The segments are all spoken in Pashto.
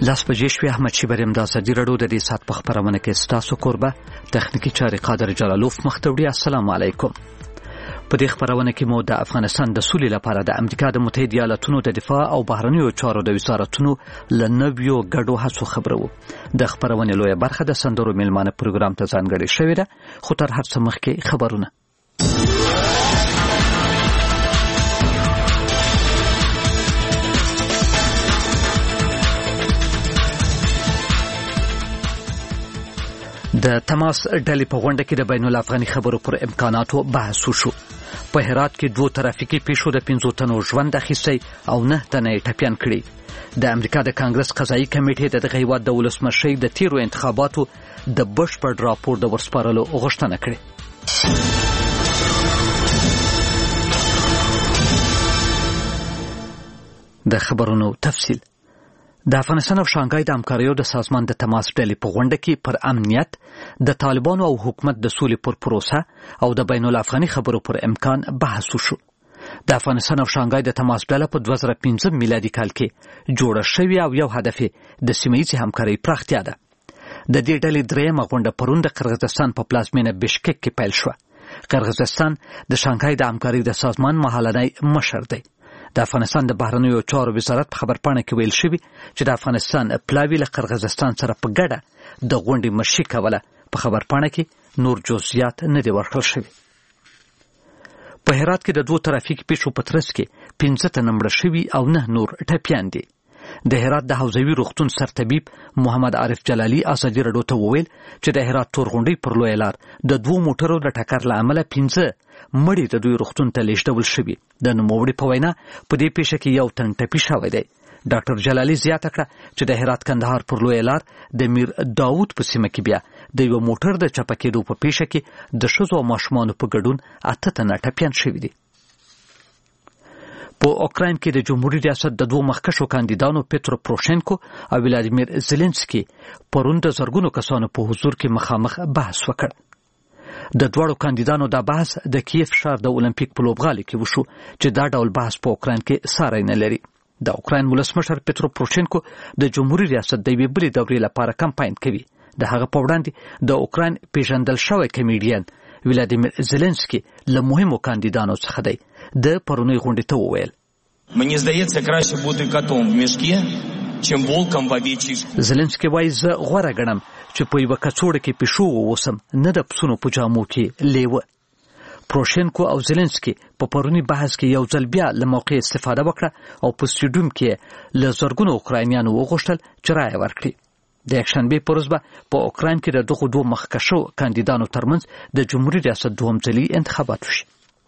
لاس بجې شوې. احمد شیبر امدا ازادي راډیو د دې سات په خبرونه کې ستاسو قربه تخنیکی چارې قادر جلالوف مختوړي. السلام علیکم. په دې خبرونه کې مو د افغانستان د سولې لپاره د امریکا د متحده ایالاتونو د دفاع او بهرنیو چارو د وزارتونو له نویو ګډو هڅو خبرو. د خبرونه لویه برخه د سندرو میلمانه پروګرام ته ځانګړې شوې ده، خو تر هر څه مخکې خبرونه. د تماس ډلې په غونډه کې د بین الافغاني خبرو پر امکاناتو بحث وشو. په هرات کې 2 ترافیکي پیښو د 15 تنو ژوند اخیستی او 9 تنه ټپيان کړي. د امریکا د کانګرس قضایي کمیټې د دغه هیواد د ولسمشرۍ د تیرو انتخاباتو د بشپړ راپور د ورسپارلو غوښتنه کړې. د خبرونو تفصیل. د افغانستان او شانګهای د همکاریو د سازمان د تماس ډلې په غونډه کې پر امنیت، د طالبانو او حکومت د سولې پر پروسه او د بین الافغاني خبرو پر امکان بحث وشو. د افغانستان او شانګهای د تماس ډله په 2015 میلادي کال کې جوړه شوې او یو هدف د سیمه‌ییزې همکارۍ پراختیا ده. د دې ډلې درېیمه غونډه پرون د قرغیزستان په پلازمینه بشکک کې پیل شوه. قرغیزستان د شانګهای د همکارۍ د سازمان مهالنی مشر دی. د افغانستان د بهرنیو چارو وزارت په خبرپاڼه کې ویل شوی چې د افغانستان پلاوی له قرغیزستان سره په ګډه د غونډې مشري کوله. په خبرپاڼه کې نور جزئیات نه دي ورکړل شوي. په هرات کې د 2 ترافیکي پیښو په ترڅ کې 15 تنه مړه شوي او 9 نور ټپيان دي. د هرات د حوزوي روغتون سرطبيب محمد عارف جلالي ازادي راډیو ته وویل چې د هرات تورغونډۍ پر لوی لار د 2 موټرو د ټکر له امله 15 مړي د دوی روغتون ته لیږدول شوي. د نوموړي په وینا په دې پیښه کې یو تن ټپي شوی دی. ډاکټر جلالي زیاته کړه چې د هرات کندهار پر لوی لار د میر داوود په سیمه کې بیا د یو موټر د چپه کېدو په پیښه کې د ښځو او ماشومانو په ګډون 8 تنه ټپيان شوي دي. په اوکراین کې د جمهوریت ریاست د 2 مخکښو کاندیدانو پیترو پروشینکو او ولادیمیر زيلنسکي پرون د زرګونو کسانو په حضور کې مخامخ بحث وکړ. د دوړو کاندیدانو دا بحث د کیف ښار د اولمپیک په لوبغالي کې وشو چې دا ډول بحث په اوکراین کې ساری نه لري. د اوکراین ولسمشر پیترو پروشینکو د جمهوریت ریاست د یوې بلې دورې لپاره کمپاین کوي. د هغه په وړاندې د اوکراین پیژندل شوی کمیډین ولادیمیر زيلنسکي له مهمو کاندیدانو څخه دی. د پرونی غونډې ته وویل: Мені здається, краще бути котом в мішку, чим волком в овечій шкурі. زيلنسکي وایي زه غوره ګڼم چې په یوه کڅوړه کې پیشو واوسم، نه د پسونو په جامو کې لیوه. پروشینکو او زيلنسکي په پرونی بحث کې یو ځل بیا له موقع استفاده وکړه او په سټیډیوم کې له زرګونو اوکراینیانو وغوښتل چې رایه ورکړي. د یکشنبې په ورځ به په اوکراین کې د دغو 2 مخکښو کاندیدانو ترمنځ د جمهوریت ریاست دوهم ځلي انتخابات وشي.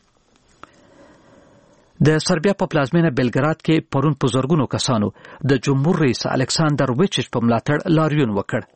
د سربیا په پلازمینه بلګراد کې پرون په زرګونو کسانو د جمهور رئیس الکساندر ویچیچ په ملاتړ لاریون وکړ.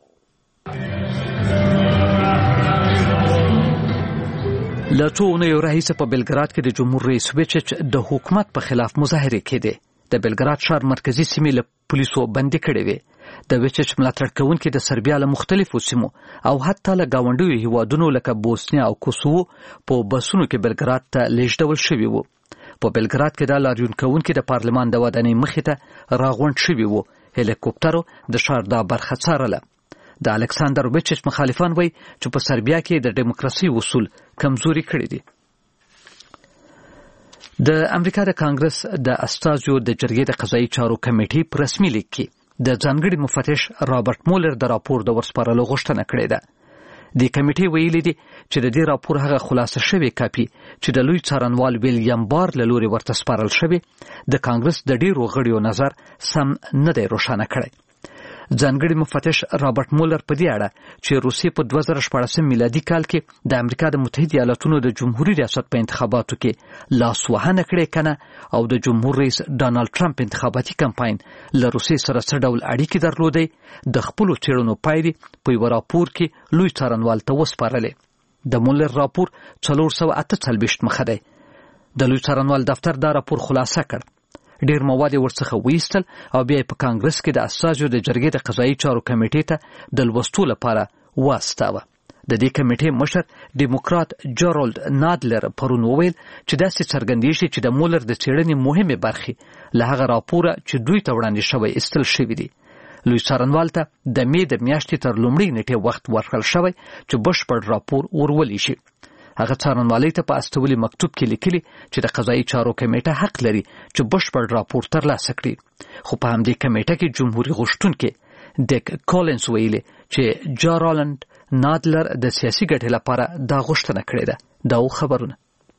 له 2 اونیو راهیسې په بلګراد کې د جمهور رئیس ویچیچ د حکومت په خلاف مظاهرې کېدې. د بلګراد ښار مرکزی سیمې له پولیسو بندي کړې وې. د ویچیچ ملاتړ کوونکي د سربیا له مختلفو سیمو او حتی له ګاونډیو هیوادونو لکه بوسنیا او کوسوو په بسونو کې بلګراد ته لیږدول شوي وو. په بلګراد کې د لاریون کوونکي د پارلمان د ودانۍ مخې ته راغونډ شوي وو. هلیکوپټرو د ښار دا برخه څارله. د الکساندر ویچیچ مخالفان وایي چې په سربیا کې د دیموکراسي اصول کمزوري کړي دي. د امریکا د کانګرس د استازو د جرګې د قضایي چارو کمیټې په رسمي لیک کې د ځانګړي مفتش رابرټ مولر د راپور د ورسپارلو غوښتنه کړې ده. د کمیټې ویلي دي چې د دې راپور هغه خلاصه شوی کاپي چې د لوی څارنوال ویلیام بار له لوري ورته سپارل شوی د کانګرس د ډیرو غړیو نظر سم نه دی روښانه کړی. ځانګړي مفتش رابرټ مولر په دې اړه چې روسیې په 2014 میلادي کال کې د امریکا د متحده ایالاتونو د جمهوریت ریاست په انتخاباتو کې لاسوهنه کړې کنه او د جمهور رئیس ډانلډ ټرمپ انتخاباتي کمپاین له روسیې سره څه ډول اړیکې درلودې د خپل چېړنو پایلې په یو راپور کې لوی څارنوال ته وسپارلې. د مولر راپور 448 مخه دی. د لوی څارنوال دفتر دا راپور خلاصه کړ. ډیر مواد ورڅخه ویستل او بیا په کانګرس کې د اساسو د جرګې د قضایي چارو کمیټې ته د لوستو لپاره واستاوه. د دې کمیټې مشر ډیموکرات جرالد نادلر پرون وویل چې داسې څرګندېږي چې د مولر د څېړنې مهمه برخې له هغه راپوره چې دوی ته وړاندې شوی استل شوی دي. لوی څارنوال ته د مې د میاشتې تر لومړۍ نیټې وخت ورکړل شوی چې بشپړ راپور ورولي شي. هغه څارنوالۍ ته په استولي مکتوب کې لیکلي چې د قضایي چارو کمیټه حق لري چې بشپړ راپور ترلاسه کړي، خو په همدې کمیټه کې جمهوریت غوښتونکي ډیک کولنز ویلي چې جا رالند نادلر د سیاسي ګټې لپاره دا غوښتنه کړې ده. دا خبرونه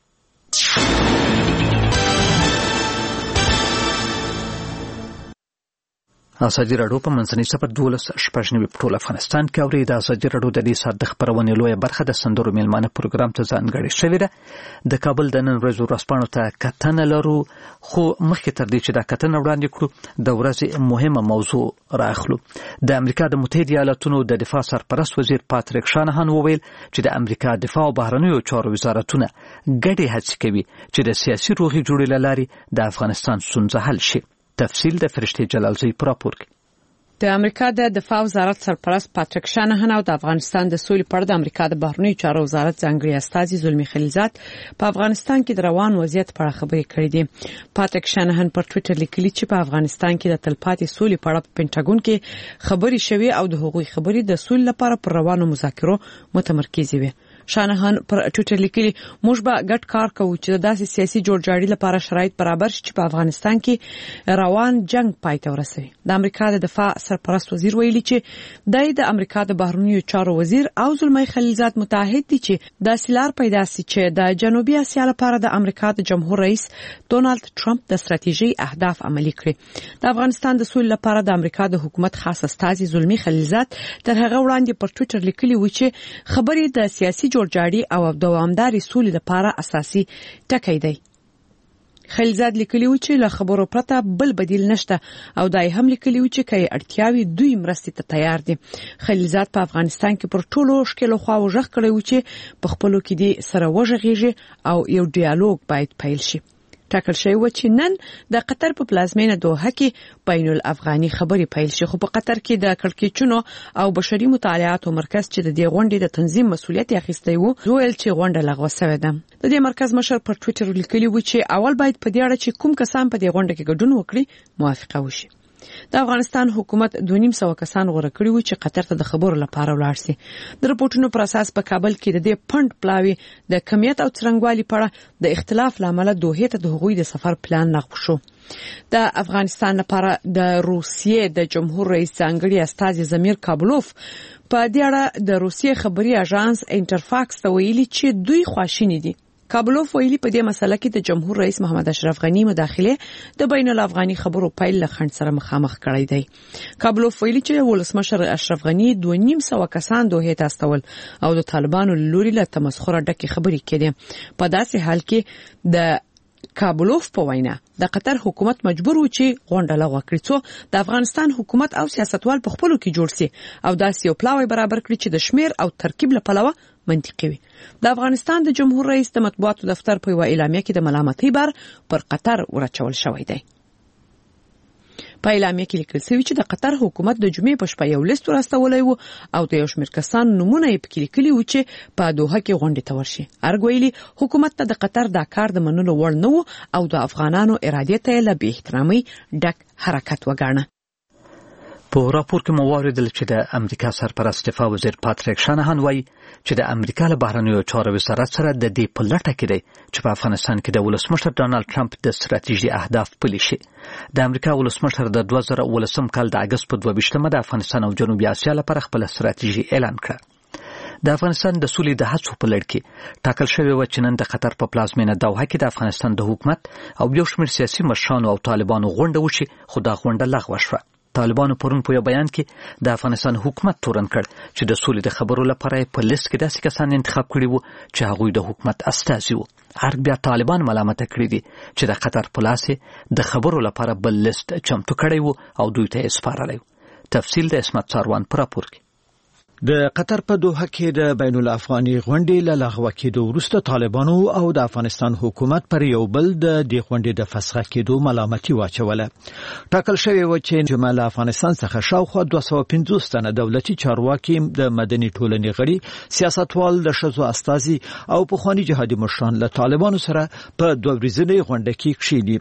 ازادي راډیو په منځنۍ سفر 12 په ټول افغانستان کې اوري. د ازادي راډیو د دې ساعت د خبرونې لویه برخه د سندرو میلمانه پروګرام ته ځانګړې شوې ده. د کابل د نن ورځې ورځپاڼو ته کتنه لرو، خو مخکې تر دې چې دا کتنه وړاندې کړو د ورځې مهمه موضوع راخلو. د امریکا د متحده ایالاتونو د دفاع سرپرست وزیر پاتریک شانهان وویل چې د امریکا دفاع او بهرنیو چارو وزارتونه ګډې هڅې کوي چې د سیاسي روغې جوړې له لارې د افغانستان ستونزه حل شي. تفصیل د فرشتي جلالزی پر راپور کې. د امریکا د دفاع وزارت سرپرست پاتریک شانهان او د افغانستان د سولې پر د امریکا د بهرنیو چارو وزارت ځانګړي استازي زلمی خلیلزاد په افغانستان کې د روان وضعیت په اړه خبرې کړې دي. پاتریک شانهان پر ټوئیټر لیکلي چې په افغانستان کې د تلپاتې سولې په اړه په پینټاګون کې خبرې شوې او د هغوی خبرې د سولې لپاره پر روانو مذاکرو متمرکز وي. شانهان پر ټوئیټر لیکلي موږ به ګډ کار کوو چې د داسې سیاسي جوړجاړي لپاره شرایط برابر شي چې په افغانستان کې روان جنگ پای ته ورسوي. د امریکا د دفاع سرپرست وزیر ویلي چې د امریکا د بهرنیو چارو وزیر او زلمی خلیلزاد متحد دي چې د سیلار پیدا سي چې د جنوبي اسیا لپاره د امریکا د جمهور رئیس ډونالد ټرمپ د ستراتیژي اهداف عملي کړي. د افغانستان د سولې لپاره د امریکا د حکومت خاص استازي زلمی خلیلزاد تر هغه وړاندې پر ټوئیټر لیکلي و چې خبرې د سیاسي جوړجاړي او دوامداري سولې لپاره اساسي ټکی دی. خلیلزاد لیکلی و چې له خبرو پرته بل بدیل نشته او دای هم لیکلی و چې کای اړتیاوي دوی مرستې ته تیار دي. خلیلزاد په افغانستان کې پر ټولو شکل خو وژغ کړی و چې په خپلو کې دي سره وژغیږي او یو ډیالوګ باید پیل شي. ټاکل شوی و چې نن د قطر په پلازمینه دوحه کې بین الافغاني خبرې پیل شي، خو په قطر کې د کړکېچونو او بشري مطالعاتو مرکز چې د دې غونډې د تنظیم مسؤلیت اخیستی و ویل چې غونډه لغوه شوې ده. د دې مرکز مشر پر ټوئیټر لیکلی و چې اول باید په دې اړه چې کوم کسان په دې غونډه کې ګډون وکړي موافقه وشي. د افغانستان حکومت 200 کسان غوړه کړی و چې قطر ته د خبرو لپاره ولاړ شي. د رپورټونو پر اساس په کابل کې د دې فند پلاوی د کمیت او څرنګوالي په اړه د اختلاف لامل دوه ته د هغوی د سفر پلان لغوه شو. د افغانستان لپاره د روسیې د جمهور رئیس ځانګړي استازي زمیر کابلوف په دې اړه د روسیې خبري اژانس انټرفاکس ته ویلي چې دوی خواشینی دي. کابلوف ویلي په دې مسله کې د جمهور رئیس محمد اشرف غنی مداخله د بین الافغاني خبرو پیل له خنډ سره مخامخ کړی دی. کابلوف ویلي چې ولسمشر اشرف غنی 200 کسان دوه ته استول او د طالبانو لوري له تمسخر ډکه خبرې کړي. په داسې حال کې د کابلوف په وینا د قطر حکومت مجبور و چې غونډه لغوه کړي څو د افغانستان حکومت او سیاستوال په خپلو کې جوړ سي او داسې یو پلاوی برابر کړي چې د شمیر او ترکیب له پلوه منطقي وي. د افغانستان د جمهور رئیس د مطبوعاتو دفتر په یو اعلامیه کې د ملامتۍ بار پر قطر ورچول شوی دی. په اعلامیه کې لیکل شوی چې د قطر حکومت د جمعې په شپه یو لیست ورستولی و او د یو شمېر کسان نمونه یې پکې لیکلي و چې په دوحه کې غونډې ته ورشي. ارګویلي حکومت ته د قطر دا کار د منلو وړ نه و او د افغانانو ارادې ته له بې احترامۍ ډک حرکت وګاڼه. په راپور کې مو واوریدل چې د امریکا سرپرست دفاع وزیر پاتریک شانهان وایي چې د امریکا له بهرنیو چارو وزارت سره د دې په لټه کې دی چې په افغانستان کې د ولسمشر ډونالد ټرمپ د ستراتیژي اهداف پلي شي. د امریکا ولسمشر د 2019 کال د اگست په 22 د افغانستان او جنوبي اسیا لپاره خپل ستراتیژي اعلان کړه. د افغانستان د سولې د هڅو په لړ کې ټاکل شوی و چې نن د قطر په پلازمینه دوحه کې د افغانستان د حکومت او یو شمېر سیاسي مشرانو او طالبانو غونډه وشي، خو دا غونډه لغوه شوه. طالبانو پرون په یو بیان کې د افغانستان حکومت تورن کړ چې د سولې د خبرو لپاره په لیست کې داسې کسان انتخاب کړي وو چې هغوی د حکومت استازي وو. هر بیا طالبان ملامت کړي دي چې د قطر په لاس د خبرو لپاره بل لیست چمتو کړی وو او دوی ته یې سپارلی. تفصیل د اسمت څاروان پر راپور کې. د قطر په دوحه کې د بین الافغاني غونډې له لغوه کېدو وروسته طالبانو او د افغانستان حکومت پر یو بل د دې غونډې د فسخ کېدو ملامتي واچوله. ټاکل شوی و چې جمع له افغانستان څخه شاوخوا 250 تنه دولتي چارواکي، د مدني ټولنې غړي، سیاستوال، د ښځو استازي او پخواني جهادي مشران له طالبانو سره په 2 ورځنۍ غونډه کې کښیني.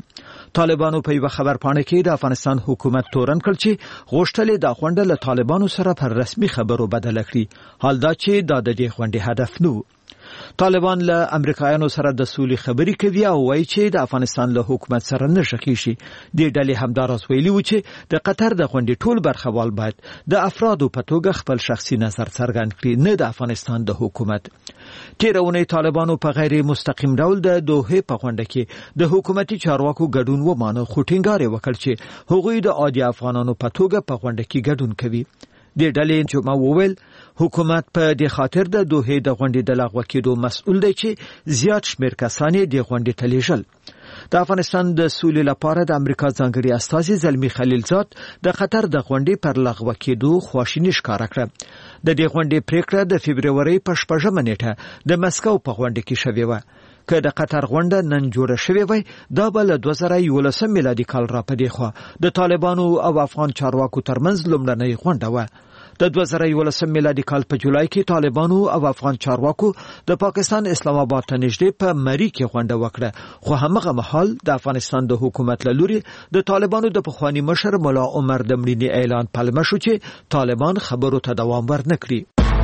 طالبانو په یو خبرپاڼه کې د افغانستان حکومت تورن کړ چې غوښتل د غونډه له طالبانو سره پر رسمي خبرو بدل کړي، حال دا چې د دې غونډې هدف نه. طالبان له امریکایانو سره د سولې خبرې کوي او وایي چې د افغانستان له حکومت سره نه شخیشي. د ډلې همداراز ویلي و چې د قطر د غونډې ټول برخوال باید د افرادو په توګه خپل شخصي نظر څرګند کړي، نه د افغانستان د حکومت. تیرونه طالبانو په غیر مستقیم ډول د دوحه په غونډه کې د حکومتي چارواکو ګډون ومانه، خو ټینګار وکړ چې هغوی د عادي افغانانو په توګه په غونډه کې ګډون کوي. د ډلې جمعه وویل حکومت په د خاطر د دوحه د غونډې د لغوه کېدو مسؤل دی چې زیات شمېر کسان د غونډې ته لیږل. د افغانستان د سولې لپاره د امریکا ځانګړي استازي زلمی خلیلزاد د قطر د غونډې پر لغوه کېدو خواشیني ښکاره کړه. د دې غونډې پریکړه د فبرवरी په 8 نیټه د مسکو په غونډه کې شوې و. که د قطر غونډه نن جوړه شوې وای، دا بل 2011 میلادي کال را پدې خو د طالبانو او افغان چارواکو ترمنځ لومړنۍ غونډه و. د 2011 میلادي کال په جولای کې طالبانو او افغان چارواکو د پاکستان اسلام آباد ته نږدې په مری کې غونډه وکړه، خو همغه مهال د افغانستان د حکومت له لوري د طالبانو د پخوانی مشر مولا عمر د مړینې اعلان پلمه شو چې طالبان خبرو ته دوام ورنکړي.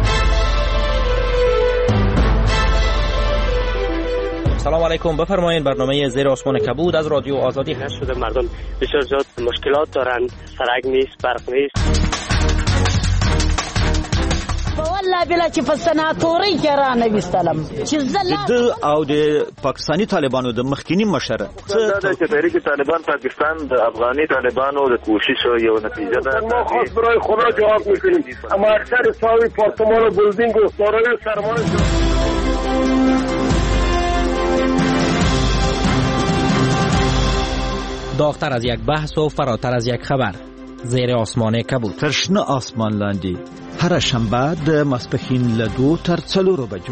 سلام علیکم، بفرمایید. برنامه زیر آسمان کبود از رادیو آزادی هست. شده مردم بسیار زیاد مشکلات دارند، سرک نیست، برق نیست. والله بلا چې په سناتوري کې را نه وستلم چې زله او د پاکستانی طالبانو د مخکینی مشر دا چې تحریک طالبان پاکستان د افغاني طالبانو د کوشش یو نتیجه ده. ما خاص برای خدا جواب میکنیم، اما اکثر ساوی پارتمان و بلدینگ و دارای سرمایه داغتر از یک بحث و فراتر از یک خبر، زیر آسمان کبود. ترشنه آسمان لاندی هر شنبه د ماسپښین له 2 تر 4 بجو.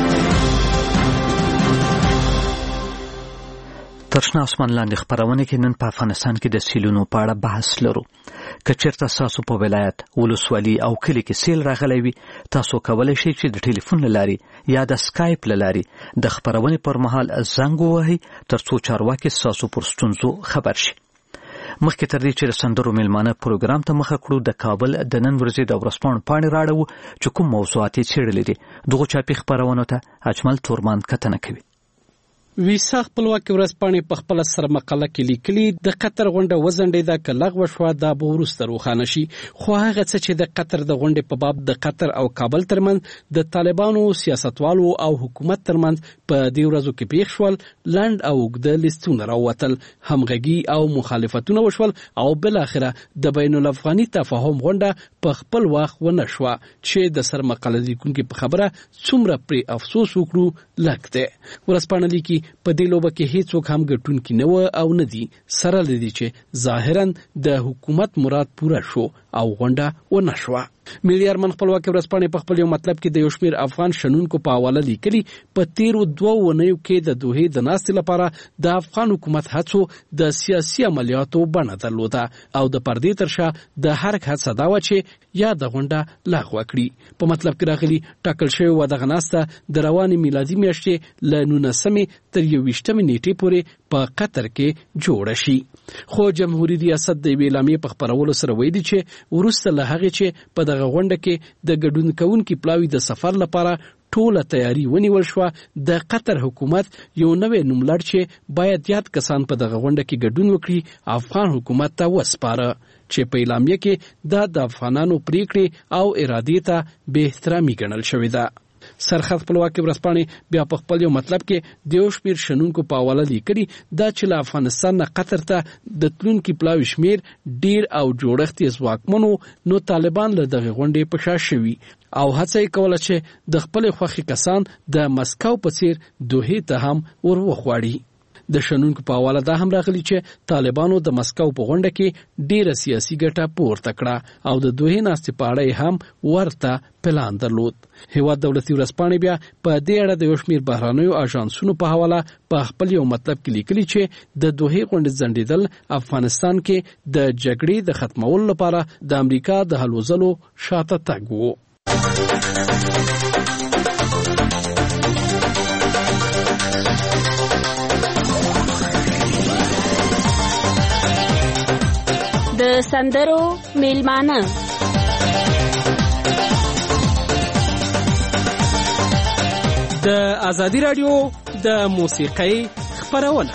ترشنه آسمان لاندې خبرونه کې نن په افغانستان کې د سیلونو په اړه بحث لرو. که چیرته تاسو په ولایت، ولسوالي او کلی کې سیل راغلی وي، تاسو کولی شئ چې د ټلیفون له لارې یا د سکایپ له لارې د خبرونې پر مهال زنګ ووهئ ترڅو چارواکي ستاسو پر ستونزو خبر شي. مخکې تر دې چې د سندرو میلمانه پروګرام ته مخه کړو، د کابل د نن ورځې د ورځپاڼو پاڼې راړو چې کوم موضوعات یې څېړلي دي. دغو چاپي خپرونو ته اجمل تورمان کتنه کوي. ویسا خپلواکي ورځپاڼې په خپل سر مقاله کې لیکلي د قطر غونډه وزنډېده که لغوه شوه دا به وروسته روښانه شي، خو هغه څه چې د قطر د غونډې په باب د قطر او کابل ترمنځ د طالبانو سیاستوالو او حکومت ترمنځ په دې ورځو کې پیښ شول لنډ او اوږده لیستونه راووتل، همغږي او مخالفتونه وشول او بالاخره د بین الافغاني تفاهم غونډه په خپل وخت ونه شوه چې د سر مقاله لیکونکي په خبره څومره پرې افسوس وکړو لږ دی. ورځپاڼه لیکي په دې لوبه کې هیڅوک هم ګټونکي نه و او نه دي، سره لدی چې ظاهرا د حکومت مراد پوره شو او غونډه ونه شوه. میلیارمن خپلواکي ورځپاڼې په خپل یو مطلب کې د یو شمېر افغان شنونکو په حواله لیکلي په تیرو 2 اونیو کې د دوحې د ناستې لپاره د افغان حکومت هڅو د سیاسي عملیاتو بڼه درلوده او د پردې تر شا د هر هڅه دا وه چې یا د غونډه لغوه کړي. په مطلب کې راغلي ټاکل شوې وه دغه ناسته د روانې میلادي میاشتې له 19 تر 21 نیټې پورې په قطر کې جوړه شي، خو جمهوریت ریاست د اعلامیې په خپرولو سره ویلي چې وروسته له هغې چې په دغه غونډه کې د ګډون کوونکي پلاوي د سفر لپاره ټوله تیاری ونیول شوه، د قطر حکومت یو نوې نوملړ چې باید یاد کسان په دغه غونډه کې ګډون وکړي افغان حکومت ته وسپاره چې په اعلامیه کې د افغانانو پریکړې او ارادې ته بې احترامي ګڼل شوې ده. سرحد خپلواکي ورځپاڼې بیا په خپل یو مطلب کې د یو شمېر شنونکو په حواله لیکلي دا چې له افغانستان نه قطر ته د تلونکي پلاوي شمېر ډیر او جوړښت یې ځواکمن و، نو طالبان له دغې غونډې په شا شوي او هڅه یې کوله چې د خپلې خوښې کسان د مسکو په څیر دوحې ته هم ور وخواړي. د شنونکو په حواله دا هم راغلی چې طالبانو د مسکو په غونډه کې ډیره سیاسي ګټه پورته کړه او د دوحې ناستې په اړه هم ورته پلان درلود. هیواد دولتي ورځپاڼې بیا په دې اړه د یو شمېر بهرنیو اژانسونو په حواله په خپل یو مطلب کې لیکلي چې د دوحې غونډې ځنډېدل افغانستان کې د جګړې د ختمولو لپاره د امریکا د هلو ځلو شاته تګ و. د سندرو میلمانه د ازادي رادیو د موسیقۍ خبرونه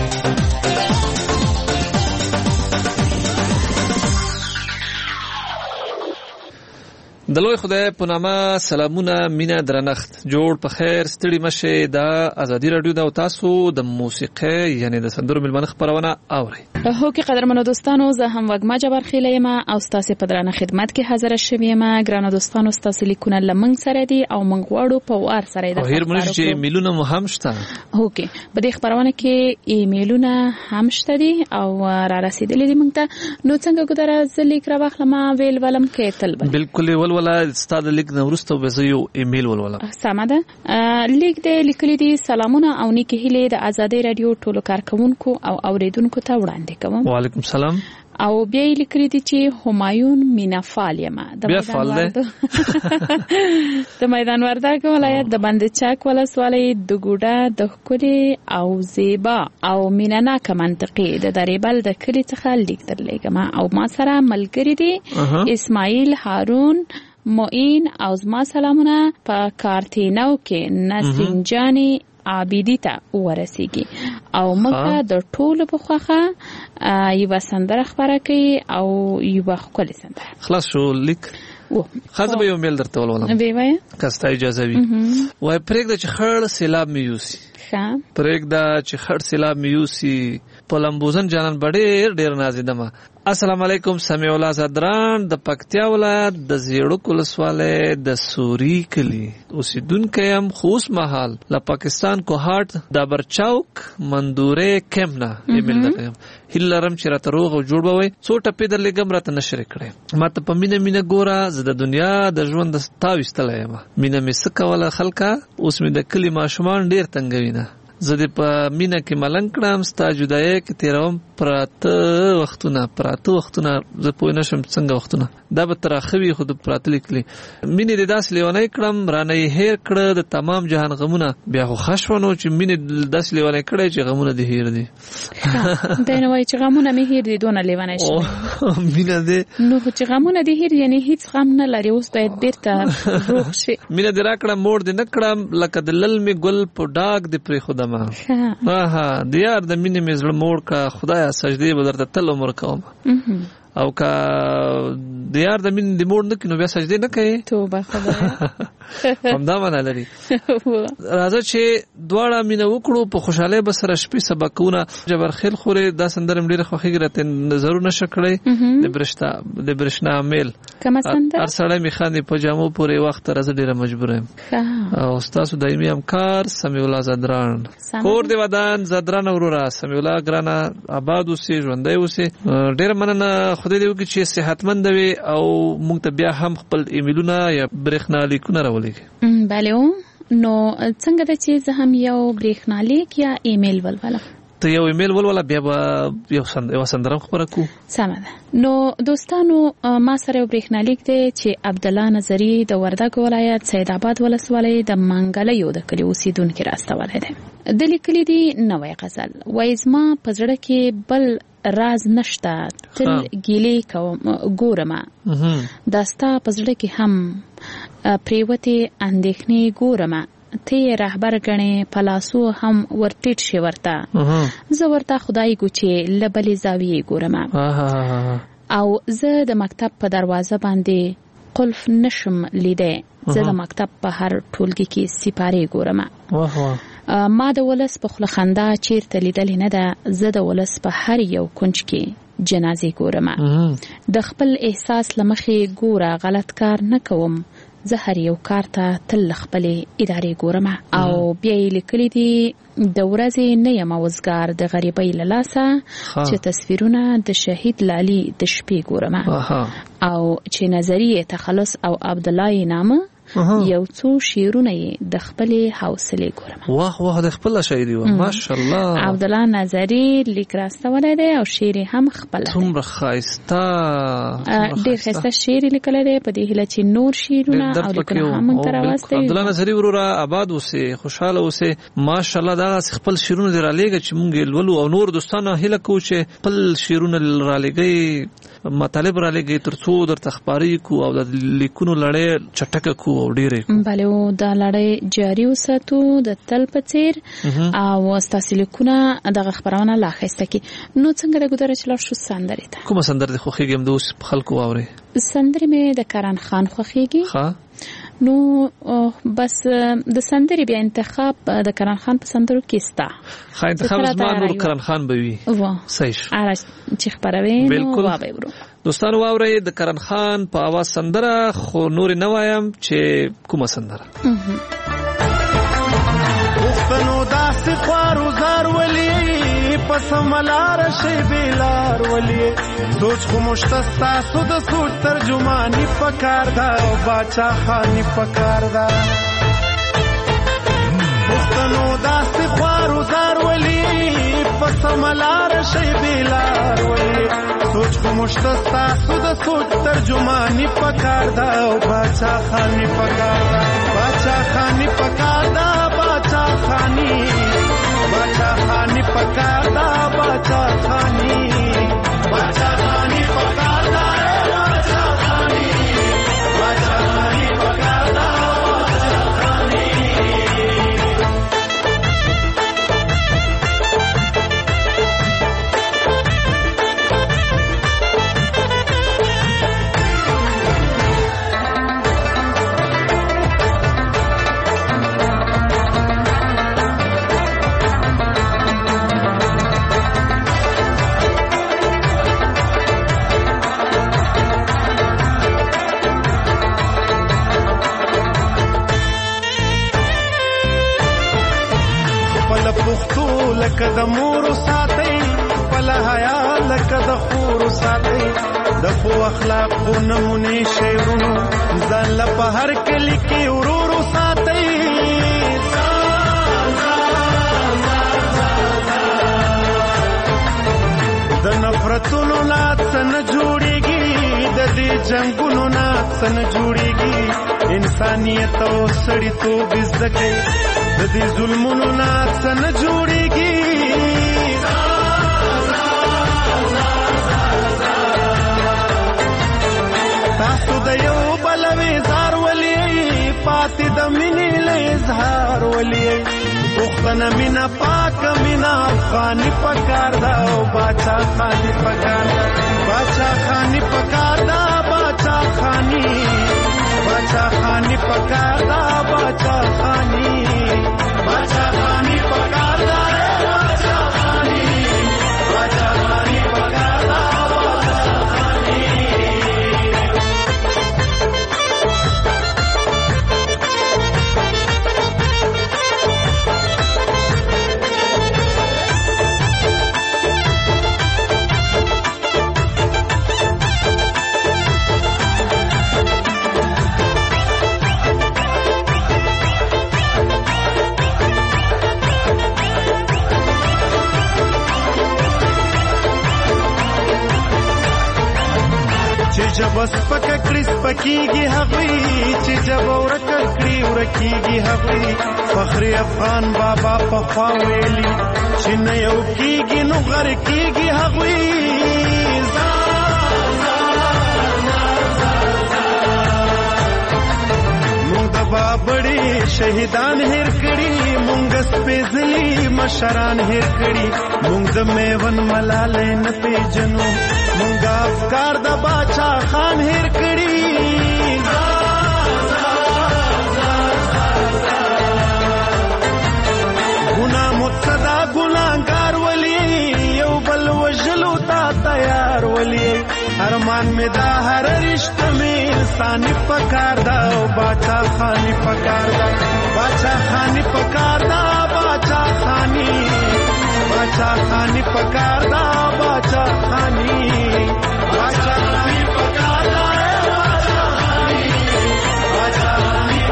د لوی خدای په نامه سلامونه مینا درنښت جوړ په خیر ستړي مشه د ازادي رادیو د تاسو د موسیقۍ یعنی د سندرو ملمنه خبرونه اوري هو کې قدرمنو دوستانو زه هم وګما جبر خیلې ما او تاسو په درانه خدمت کې حاضر شوم ما ګرانو دوستانو تاسو لیکونه لمنګ سره دي او منګ وړو په وار سره د هیر مونږ چې ایمیلونه مو هم شته هو کې په دې خبرونه کې ایمیلونه هم شته دي او را رسیدلې دي موږ ته نو څنګه ګذره زلیک را واخلم ویل ولم کې تل بالکل ولا استاد لیک نو ورسته به زه یو ایمیل ولولا سماده لیک دې لیکلي دي سلامونه او نیکی هیله د ازادي رادیو ټولو کارکونکو او اوریدونکو ته وړاندې کوم وعلیکم سلام او بیا لیکلي دي چې همایون مینافال یم د میدان وردګ ولایت د بند چاک ولسوالۍ د ګوډه د خکلي او زیبا او مینناک منطقي د دریبل د کلی څخه لیک درلېږم او ما سره ملګری دي اسماعیل هارون معین او زما سلامونه په کارتینو کې نسرین جانی عابدی ته ورسیږي او موږ د ټولو په خوخه یو سندره خبره کوي او یو خپل سندره خلاص شو لیک خاصه به یو میل درته ولولم وی وای کستا اجازه وي وای پرېږده چې خړ سیلاب میوسی پرېږده چې خړ سیلاب میوسی پلمبوزن جانان بډې ډېر نازیدمه السلام علیکم سمیع الله زدران د پکتیا ولایت د زیړو کولسواله د سوري کلی اوسیدونکو يم خوش محل له پاکستان کوهاټ د برچاوک مندوره کمنا ایمیل درکم هیلرم چې راته روغ او جوړ بوي څو ټپې درلګم راته نشر کړي ما ته په مینه ګوره زه د دنیا د ژوند د تاويستل یم مینه مې سکوله خلکا اوس مې د کلی ماشومان ډیر تنګوینه زه د په مینه کې ملنګ کړم ستا جدای کې تیروم پراته وختونه زه پوه نشم څنګه وختونه دا به تراخوي خود پراته لیکلي مینه د داس لیونی کړم رانه هیر کړه د تمام جهان غمونه بیا خو خښونو چې مینه داس لیونی کړه چې غمونه دي هیر دي دا نه وای چې غمونه مې هیر دي دونه لیونی شي مینه دې نو چې غمونه دي هیر یعنی هیڅ غم نه لري اوس باید بیرته روغ شي مینه دې راکړه مور دې نکړم لکه د لل می ګل په ډاګ دې پرې خدامه د یار د مینې مې زړه موړ کا خدایا سجدې به درته تل عمر کوم او که د یار د مینې د موړ نه کړي نو بیا سجدې نه کوي توبه خدایا همدا معنا لري راځه چې دواړه مینه وکړو په خوشحالۍ به سره شپې سبقونه جبر خیل خورې دا سندره مې ډېره خوښېږي راته نظرونه ښه کړی د برېښنا میل هر سړی مې خاندي په جامو پورې وخت ته راځه ډېره مجبوره یم او ستاسو دایمي همکار سمیع الله زدران کور دې ودان زدران وروره سمیع الله ګرانه آباد اوسې ژوندی اوسې ډېره مننه خدای دې وکړي چې صحتمند وي او موږ ته بیا هم خپل ایمیلونه یا برېښنا لیکونه راولېږي بله نو څنګه ده چې زه هم یو برېښنا لیک یا ایمیل ولولم ته یو ایمیل ولوله بیا به یو سندره خبره کوو سمه ده نو دوستانو ما سره یو برېښنا لیک دی چې عبدالله نظري د وردګ ولایت سید آباد ولسوالۍ د منګلیو د کلي اوسیدونکي راستولی دی د لیکلي دي نوی غزل وایي زما په زړه کې بل راز نشته تل ګیلې کوم ګورم دا ستا په زړه کې هم پریوتې اندېښنې ګورم ته رهبر غنې پلاسو هم ورټیټ شي ورته زه ورته خدای ګوچې لبلې زاویې ګورم او زه د مکتب په دروازه باندې قلف نشم لیدې زه د مکتب په هر ټولګي کې سپارې ګورم ما د ولس په خوله خندا چیرته لیدلې نه ده زه د ولس په هر یو کونج کې جنازې ګورم د خپل احساس لمخې ګوره غلط کار نه کوم زه هر یو کار ته تل خپلې ادارې ګورم او بیا یې لیکلي دي د ورځې نه یم وزګار د غریبۍ له لاسه چې تصویرونه د شهید لالي د شپې ګورم او چې نظریه تخلص او عبدالله نامه یو څو شعرونه د خپل حوصله ګورم. واه د خپل شاعري و ماشاءالله. عبد الله نظری لیک راستولای دی او شعر هم خپل. څومره خایسته ډېر خایسته شعر لیکل دی. په دې هله چې نور شعرونه او لیکنه هم تراوسته. عبد الله نظری وروره آباد اوسه خوشاله اوسه ماشاءالله. دا خپل شعرونه دی را لېږي چې مونږ لولو او نور دوستانو هله کو چې خپل شعرونه را لېږي مطالب را لېږي ترڅو در تخباري کو او د لیکونو لړۍ چټک کو او ډېرې. بله او دا لړۍ جاري وساتو د تل په څیر او ستاسو لیکونه دغه خبرونه لا خسته کی. نو څنګه د ګودره چلار شو سندرې ته کومه سندره خو خېګم د اوس خلکو اوري؟ سندرې مې د کرن خان خو خېږي. ها نو بس د سندرې بیا انتخاب د کرن خان په سندرو کې ستا. خا انتخاب زما نور کرن خان به وي. صحیح اره چې خبروي نو وابه ورو دوستانو واورئ د کرن خان په आवाज سندره خو نور نه وایم چې کومه سندره. وختنو داسې خوارو زار ولي پسملار شي بیلار ولي سوچ خو مشتستا سود سوچ ترجمانی پکار دا او باچا خانی پکار دا. وختنو داسې خوارو زار ولي پسملار شي بیلار ولي سوچ خو مشتستا سود سوچ ترجمانی پکار دا او باچا خانی پکار دا. باچا خانی پکار دا باچا خانی پکار دا باچا خانی باچا خانی پکار دا باچا خانی باچا خانی پکار دا باچا خانی. لکه د مور ساتي خپل حیا لکه د خور ساتي د خو اخلاق نمونه شیرونو ځان له په هر کلی کې ورور ساتي. د نفرتونو نات نه جوړيږي د دې جنگونو نات نه جوړيږي انسانيت او سړیتوب زکه د دې ظلمونو نات نه جوړيږي. تاسو د یو بلوي زار ولي پاتې د مینې له اظهار ولي وختنه مینا پاک مینا خاني پکار دا او باچا خاني پکار دا باچا خاني پکار دا باچا خاني باچا خاني پکار دا باچا خاني باچا خاني پکار دا باچا خاني باچا خاني پکار دا باچا خاني. جب سپک کړي سپکیږي هغوی چې جب ورکړي ورکیږي هغوی. فخر افغان بابا په خوا ویلي چې نه یو کیږي نو غر کیږي هغوی. مونږ د بابړي شهیدان هیر کړي مونږ سپېڅلي مشران هیر کړي مونږ د میون ملالۍ نه پیژنو مونږ افکار د باچا خان هیر کړي. ګنا متصدا ګناګار ولي یو بل وجلو تا تیار ولي ارمان می دا هر رشتہ می انسانی پکار دا باچا خانی پکار دا باچا خانی پکار دا باچا خانی باچا خانی پکار دا باچا خانی باچا خانی پکار دا باچا خانی باچا خانی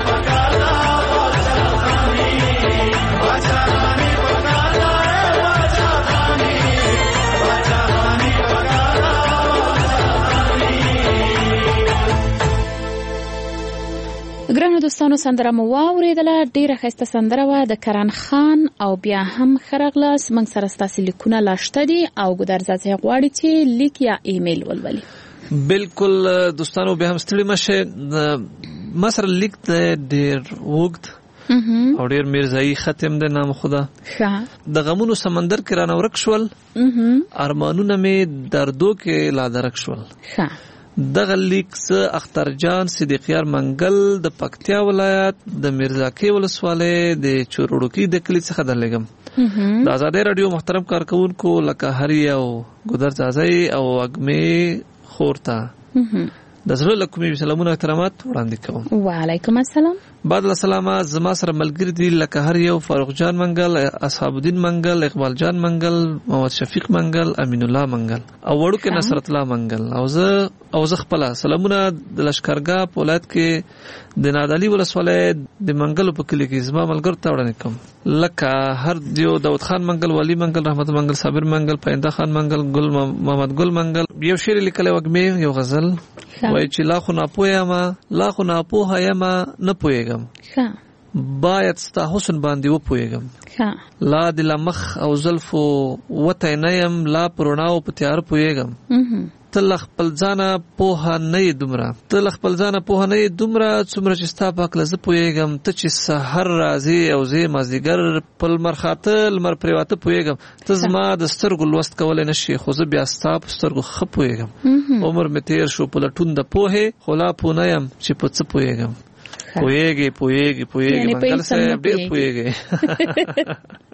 ګرانو دوستانو سندره مو واوریدله ډیره ښایسته سندره وه د کرن خان او بیا هم خرغلاس موږ سره ستاسو لیکونه لا شته دي او ګودرزاځي غواړي چې لیک یا ایمیل ولولي. بالکل دوستانو به هم ستړي مشه ما سره لیک ډیر وګد او ډیر میرزایی ختم د نام خدا د غمونو سمندر کې رانه ورک شول ارمانونه می دردو کې لا درک شول. دغه لیک څه اختر جان صدیقیار منګل د پکتیا ولایت د میرزاکی ولسوالۍ د چوروړکی د کلی څخه درلګم. د آزادۍ رادیو محترم کارکونکو لکه هری او ګودرزاځي او اګمې خورتا د زړه له کومې سلامونه احترامات وړاندې کوم. وعلیکم السلام. بعد السلام زما سره ملګری دي لکه هر یو فاروق جان منګل، اصحاب الدین منګل، اقبال جان منګل، محمد شفیق منګل، امین الله منګل او وړوکې نصرت الله منګل او زه خپل سلامونه د لشکرګاه په ولایت کې د نادعلي ولسوالۍ د منګل په کلی کې زما ملګرو ته وړاندې کوم لکه هر دیو داود خان منګل، ولی منګل، رحمت منګل، صابر منګل، پاینده خان منګل، ګل محمد ګل منګل. یو شعر لیکلی وګمې یو غزل وای چې لا خو ناپوه یم نه پوهېږم باید ستا حسن باندې وپوهېږم لا د لمخ او زلفو وتی نه یم لا په رڼاو په تیاره پوهېږم ته له خپل ځانه پوهه نه یې دومره څومره چې ستا په هکله زه پوهېږم ته چې سحر راځې او زه مازدیګر په لمر خاته لمر پرېواته پوهېږم ته زما د سترګو لوست کولی نه شي خو زه بیا ستا په سترګو ښه پوهېږم عمر مې تېر شو په لټون د پوهې خو لا پوه نه یم چې په څه پوهېږم. پوهېږي منګل صاحب ډېر پوهېږي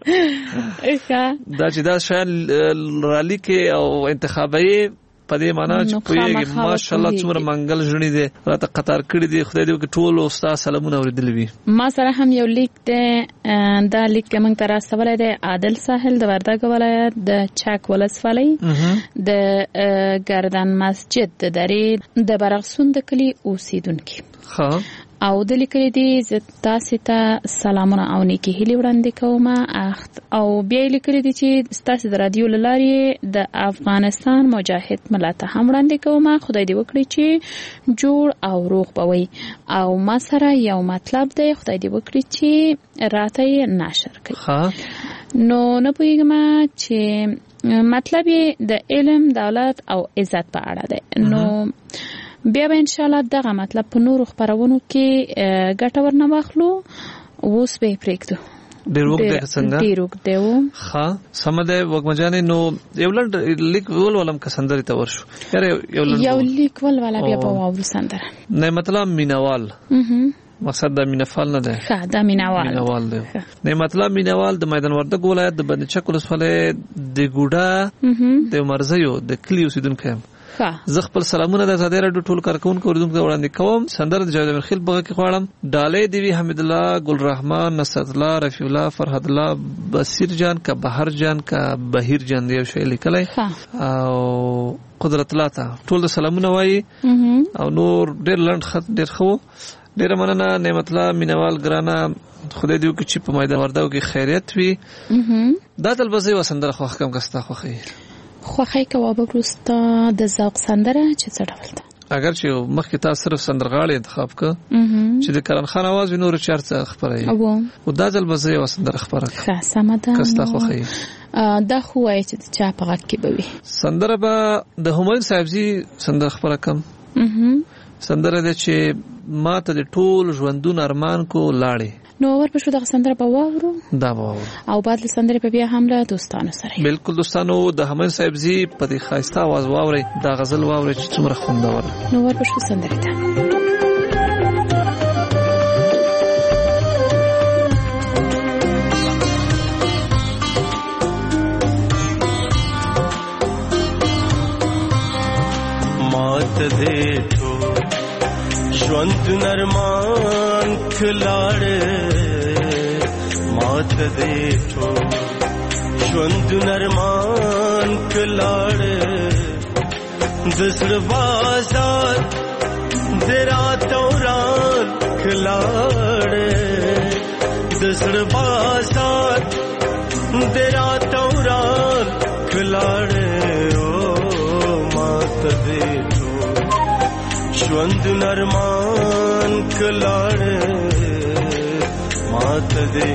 دا چې دا شیان رالیکې او انتخابوي په دې معنا چې پوهېږي ماشاءالله څومره منګل ژڼي دی راته قطار کړي دي خدای دې وکړي ټولو ستا سلامونه اورېدلي وي. ما سره هم یو لیک دی دا لیک موږ ته راستولی دی عادل ساحل د وردګ ولایت د چک ولسوالۍ د گردن مسجد د درې د برغسون د کلي اوسیدونکي او د لیکلي دي زه تاسې ته سلامونه او نیکې هیلې وړاندې کوم او بیا یې لیکلي دي چې ستاسې د رادیو له لارې د افغانستان مجاهد ملت ته هم وړاندې کوم خدای دې وکړي چې جوړ او روغ به وي او ما سره یو مطلب دی خدای دې وکړي چې راته یې نشر کړي نو نه پوهېږم چې مطلب یې د علم دولت او عزت په اړه دی نو بیا به انشاءالله دغه مطلب په نورو خپرونو کې ګټه ورنه واخلو اوس به یې پرېږدو. ډېر وخت دی څنګه ډېر وخت دی ښه سمه دی وږمه نو یو لنډ لیک ولولم که سندرې ته ورشو یو لیک ولوله بیا به واورو سندره. نعمت الله مینوال مقصد دا مینفال نه دی دا مینوال دی. نعمت الله مینوال د میدان وردګ ولایت د بندچک ولسوالۍ د ګوډه د مرزیو د کلي اوسیدونکی یم. زه خپل سلامونه د آزادۍ راډیو ټول کارکونکو اوریدونکو ته وړاندې کوم. سندره د جاوید امیرخیل په غږ کې غواړم ډالۍ دې وي حمید الله، ګل رحمان، نصرت الله، رفیع الله، فرهاد الله، بصیر جان کا بهر جان کا بهیر جان دی شی لیکلی او قدرت الله ته ټول د سلامونه وایي او نور ډېر لنډ خط ډېر ښه ډېره مننه نعمت الله مینوال ګرانه خدای دې وکړي چې په میدان وردګو کې خیریت وي. دا ځل به زه یوه سندره خوښ کړم که ستا خوښوي خوښی کوه وروسته د ذوق سندره چې څه ډول ده اگر چې مخکې تا صرف سندرغاړی انتخاب که چې د کرن خان آواز وي نور چار څه خپروي او دا ځل به زه یوه سندره خپره کړم سمه ده که ستا خوښوي دا خو وایي چې د چا په غږ کې به وي سندره به د همایون صاحبزي سندره خپره کړم سندره ده چې ما ته د ټول ژوندون ارمان کو لاړې نو ورپسې دغه سندره به واورو او بعد له سندرې به بیا هم له دوستانو سره بالکل دوستانو د همایون صاحبزي په دې ښایسته آواز واورئ دا غزل واورئ چې څومره خوندوره نو ورپسې سندرې ته مات دې ژوند نرمان کلاړې مات دې ټول ژوند نرمان کلاړې د زړه بازار د رات وران کلاړې د زړه بازار د رات وران کلاړې او مات دې ژوند نرمان کلاړ مات دې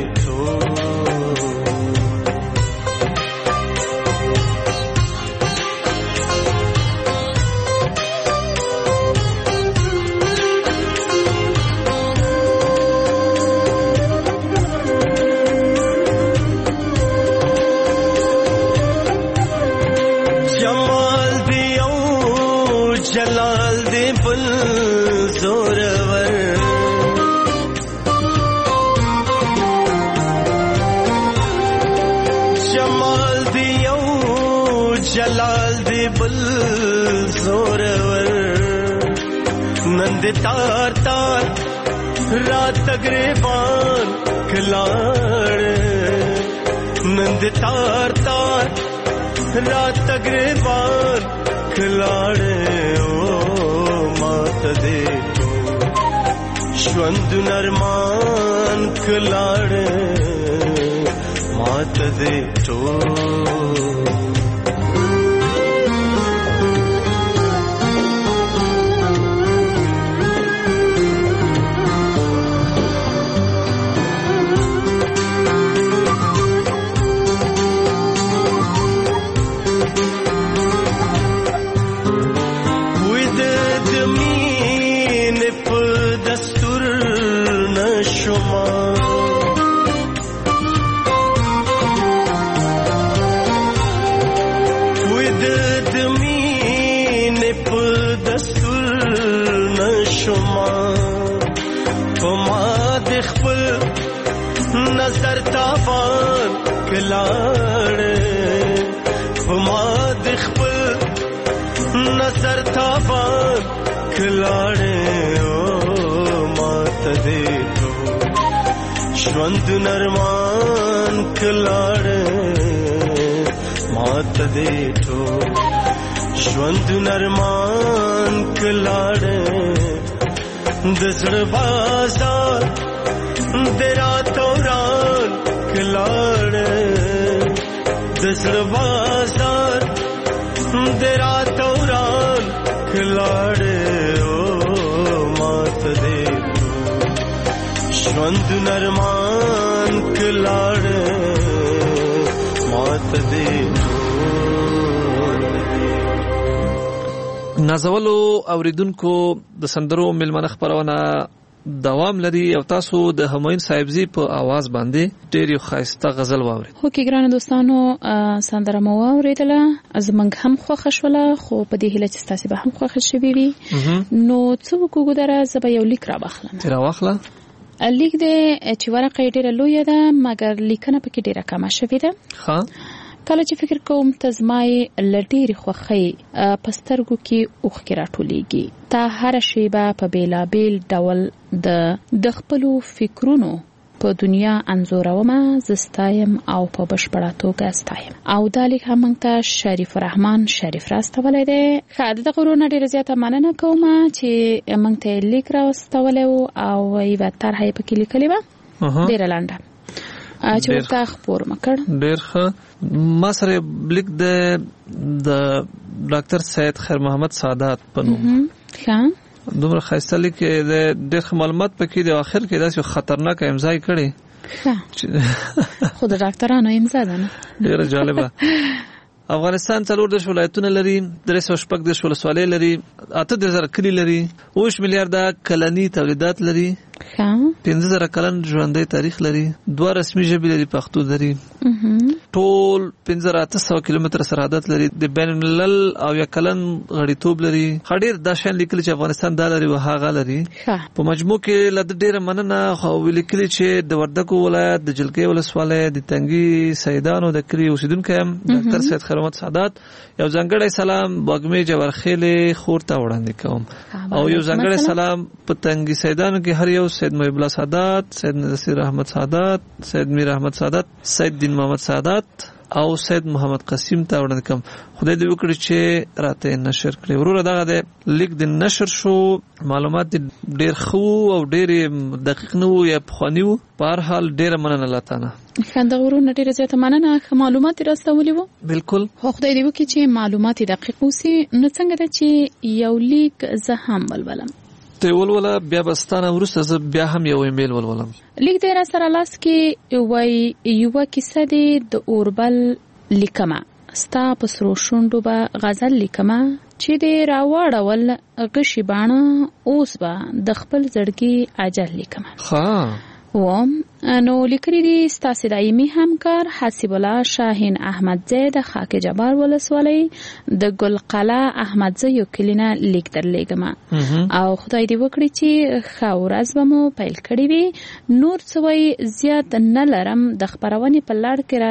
तार तार रात तगरेबान खिलाड़ नंद तार तार रात तगरेबान खिलाड़ ओ मात दे ژوند नरमान खिलाड़ मात दे तो नजर ताबान खिलाड़े हुमा दिखबल नजर ताबान खिलाड़े ओ मात दे तो ژوند नरमान खिलाड़े मात दे तो ژوند नरमान खिलाड़े दसड़ बाजार तेरा तोरान खिलाड़ दसड़ बाजार तेरा तोरान खिलाड़ ओ मात दे ژوند नरमान खिलाड़ मात दे نازولو اوریدونکو د سندرو ملمنه خبرونه دوام لري او تاسو د همایون صاحبزی په आवाज باندې ډېر خاصه غزل واورید. هو کې ګران دوستانو سندره مو واوریدله زمنګ هم خوښ شوله خو په دې هیله چې تاسو به هم خوښ شئ وي نو څو کوګدره زبې یو لیک را واخلم. تر واخله لیک دې چې ورقه ډېره لوی ده مګر لیکنه پکې ډېره کمه شوې ده. ها کله چې فکر کوم تزمای لډيري خوخي پسترګو کې اوخ راټولېږي تا هر شی په بیلابیل ډول د خپل فکرونو په دنیا انزورومه زستایم او په بشپړه توګه استایم او دالیک هم ته شریف رحمان شریف راستولې ده خاله د غرونه ډیره زیاته مننه کوم چې موږ ته لیک راستولې او یو طرحه پکې لیکلې و ډیره لنډه چې ورته خبر مکړ ډیر ښه ما سره لیک د ډاکټر سید خیر محمد سعادت پنو ښه دومره خاصه لیک د ډیر معلومات پکې د اخر کې داسې خطرناک امضا کړي خو د ډاکټرانو امضا ده نه ډیر جالبه افغانستان 4 ولایتونه لري 316 ولسوالۍ لري 8000 کلی لري 8 میلیارډ کلنی تولیدات لري 15000 کلن ژوندۍ تاریخ لري 2 رسمي ژبې لري پښتو لري ټول 1500 کیلومتر سرحدات لري د بین الملل او یا کلن غړیتوب لري خډیر د شان لیکل چې افغانستان د لري وهغه لري په مجموع کې لږ ډیره مننه خو لیکل چې د وردګو ولایت د جلګې ولسوالۍ د تنګي سیدانو د کلی اوسیدونکو ډاکټر سید خیر محمد سعادت یو ځانګړی سلام باګمې جوړخېلې خورته وړاندې کوم او یو ځانګړی سلام په تنګي سیدانو کې هر یو سید محب الله سعادت سید نصیر احمد سعادت سید میر احمد سعادت سید دین محمد سعادت او سید محمد قاسم ته وړاندې کوم. خدای دې وکړي چې راته نشر کړي. وروره دغه د لیک د نشر شو معلومات ډېر خو او ډېر دقیق نه وو یا پخواني وو. په هر حال ډېره مننه لاتانه. خنده ورونه ډېره زیاته مننه. معلومات راستولي وو. بالکل. خو خدای دې وکړي چې معلومات دقیق وسی. نو څنګه ده چې یو لیک زه هم ولولم. ته ولوله بیا بستانه ورسته زه بیا هم یو ایمیل ولولم. لیک دې را سره لاس کې وای یو کیسه دې د اوربل لیکمه ستا په سرو شونډو به غزل لیکمه چې دې راوړول غشي باڼه اوس به د خپل زړګي اجل لیکمه. ها نو لیکلي دي ستاسو دایمي همکار حسیب الله شاهین احمدزی د خاک جبار ولسوالۍ د ګلقلعه احمدزی یو کلینه لیک درلېږم او خدای دې وکړي چې ښه ورځ به مو پیل کړې وي. نور څه وایي زیات نه لرم. د خپرونې په لړ کې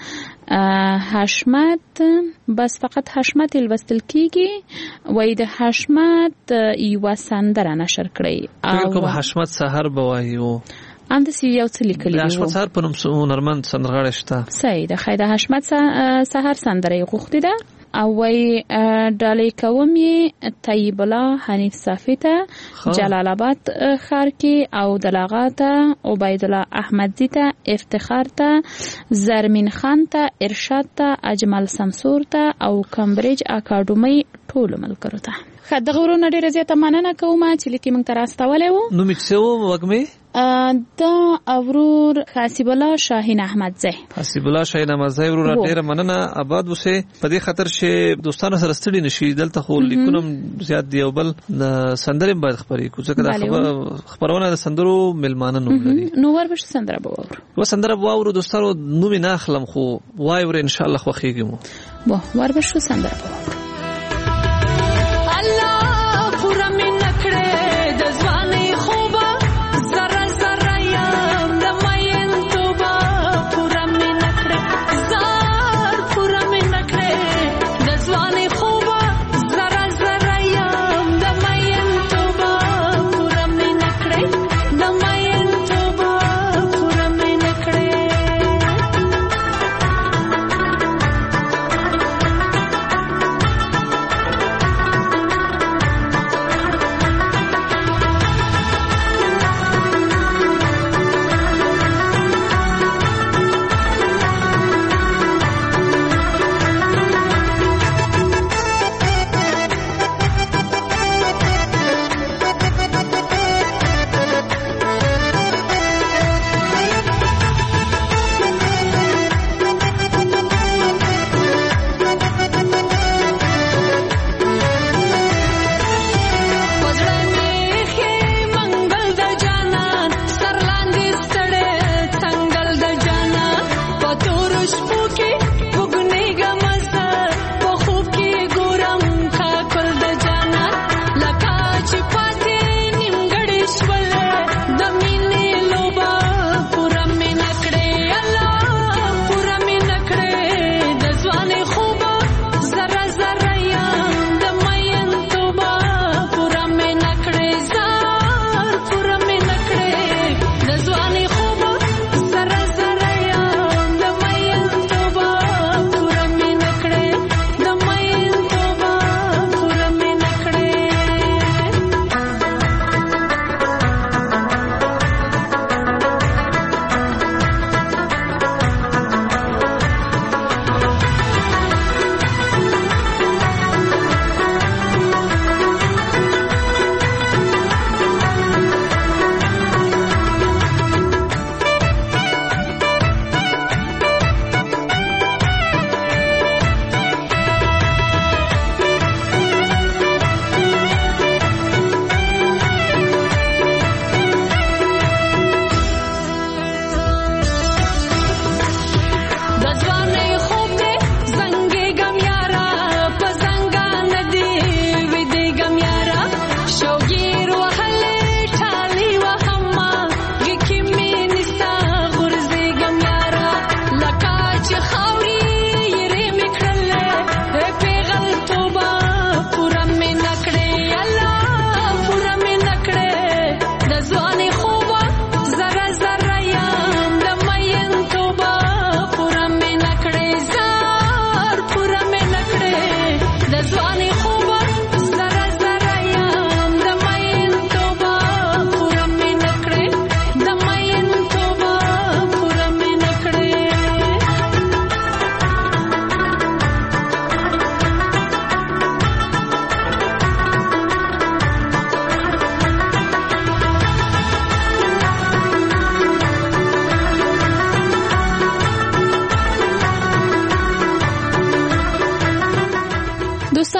راته حشمت بس فقط حشمت لوستل کیږي. وایي د حشمت یوه سندره نشر کړئ. او کوم حشمت سحر به وایي ام د سی یو څه لیکلی دی. حشمت سحر په نوم هنرمند سندرغاړی شته. صحیح ده. خیر د حشمت سحر سندره غوښتې ده او وای ډالۍ کوم یې طیب الله حنیف صافی ته جلال آباد ښار کې او دلاغات عبید الله احمدزی ته افتخار ته زرمین خان ته ارشاد ته اجمل سمسور ته او کمبریج اکاډمي ټول ملګرو ته. خدغه ورونه ډیره زیاته مننه کوم چې لیکي موږ ته راستولې وو. نو مڅو وګمه دا اورور حسیب الله شاهین احمدزی. حسیب الله شاهین احمدزی ورور ډیره مننه. آباد وسه په دې خاطر چې دوستانو سره ستړي نشي دلته خو لیکونم زیات دی او بل سندرې باید خبرې کو ځکه دا خبرونه د سندرو ملمانه نوم لري. نو وربش سندره بوور و سندره بوور دوستانو نوم نه اخلم خو وای ور ان شاء الله خو خېږم. واه وربش سندره بوور.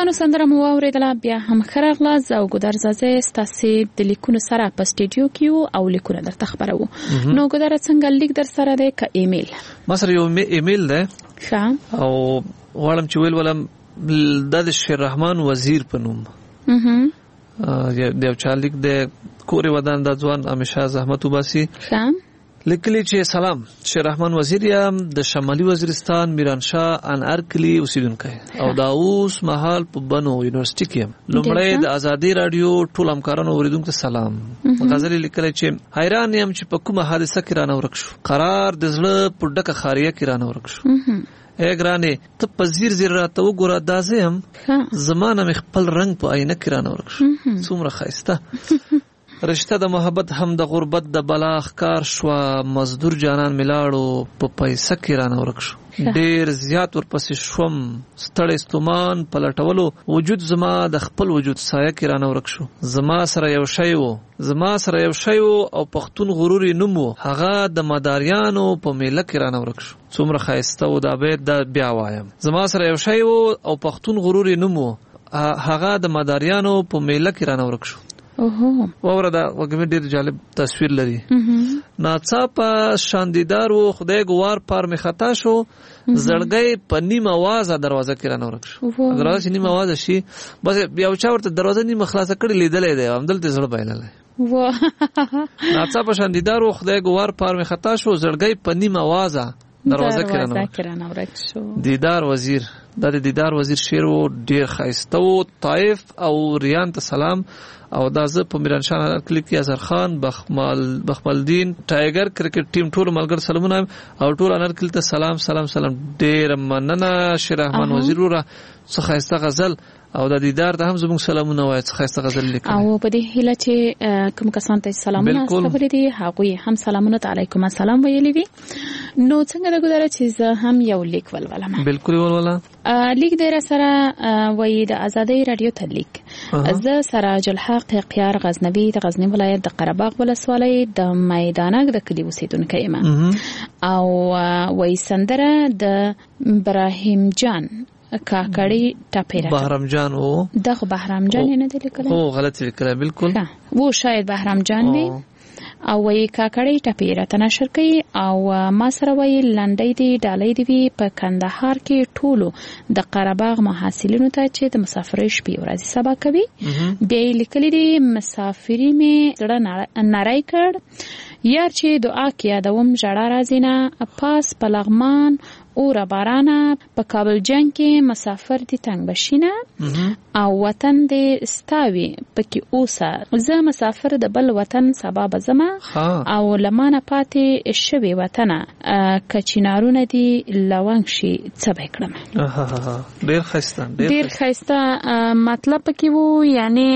دوستانو سندره مو اوریدله بیا هم خراغلاز او ګودرزازه ستاسو د لیکونو سره په سټډیو کې او لیکونه درته خبرو نو ګودر څنګه لیک در سره ده ک ایمیل ما سره یو ایمیل ده او غواړم چې ولم د شیر رحمان وزیر په نوم یو چا لیک ده کورې ودان د ځوان همیشه زحمت وباسي لیکلی چې سلام شیر رحمان وزیر یم د شمالي وزیرستان میرانشاه انارکلی اوسیدونکی او دا اوس مهال په بنو یونیورسيټي کې یم لومړی د ازادي رادیو ټول همکارانو اوریدونکو ته سلام غزل لیکلی چې حیران یم چې په کومه حادثه کې رانه ورک شو قرار د زړه په ډکه خاریه کې رانه ورک شو اګرانه ته په زیر راته وګوره دا زم زمانه مخ خپل رنگ په آینه کې رانه ورک شو څومره خایسته رشتہ د محبت هم د غربت د بلاخ کار شو مزدور جانان ملاړو په پیسې کې رانه ورک شو ډیر زیات ورپسې شوم ستړی ستومان پلټولو وجود زما د خپل وجود سایه کې رانه ورک شو زما سره یو شی وو او پښتون غرور نوم وو هغه د مداریانو په میله کې رانه ورک شو څومره خایسته و دا به د بیا وایم زما سره یو شی وو او پښتون غرور نوم وو هغه د مداریانو په میله کې رانه ورک شو ووردا وګمه ډیر جالب تصویر لري ناڅاپه شاندیدار و خدای ګوار پر می خطا شو زړګي په نیمه आवाज دروازه کې رانه ورک شو دروازه نیمه आवाज شي بس بیا چا ورته دروازه نیمه خلاصه کړي لیدلې ده همدلته زړه بایلله ناڅاپه شاندیدار و خدای ګوار پر می خطا شو زړګي په نیمه आवाज دروازه کې رانه ورک شو دیدار وزیر د دیدار وزیر شعر و ډیر خایسته و طائف او ریان ته سلام او دا زه په میرانشاه انارکلی کې اظهر خان بخمالدین ټایګر کرکټ ټیم ټول ملګر سلامونه او ټول انارکلی ته سلام ډیر مننه شیر رحمان وزیر را څه خایسته غزل او د دیدار ته هم زموږ سلامونه وایي څه خایسته غزل لیکل او په دې هیله چې کوم کسان ته سلامونه استقبال دي هغه هم سلامونه علیکم السلام ویلي وي نو څنګه د ګذاره چې زه هم یو لیک ولولم بالکل ولولا لیک در سره وای د ازادي رادیو ته لیک زه سراج الحق قیار غزنوی د غزنی ولایت د قرهباغ ولسوالۍ د میدانک د کلی اوسیدونکی یم او وای سندره د ابراهیم جان کاکړی ټاپیره بهرام جان او دغه بهرام جان نه دی لیکل او غلط لیکل بالکل وو شاید بهرام جان وي او وای کاکړی ټاپیره تنشر کوي او ما سره وای لنډۍ دی ډالۍ دی په کندهار کې ټولو د قرهباغ محصلینو ته چې د مسافرۍ شپې ورځې سبا کوي بیا لیکلي دي مسافرۍ می زړه نری کړ یار چې دعا کیا دوم جړه راځینا پاس په لغمان او را بارانه په کابل جنگ کې مسافر دي تنگ بشینه او وطن دې ستاوي پکې اوسه زه مسافر د بل وطن سبب زما او لمانه پاتې شوی وطن کچینارونه دي لونګ شي څه وکړم ډیر خسته مطلب پکې وو یعنی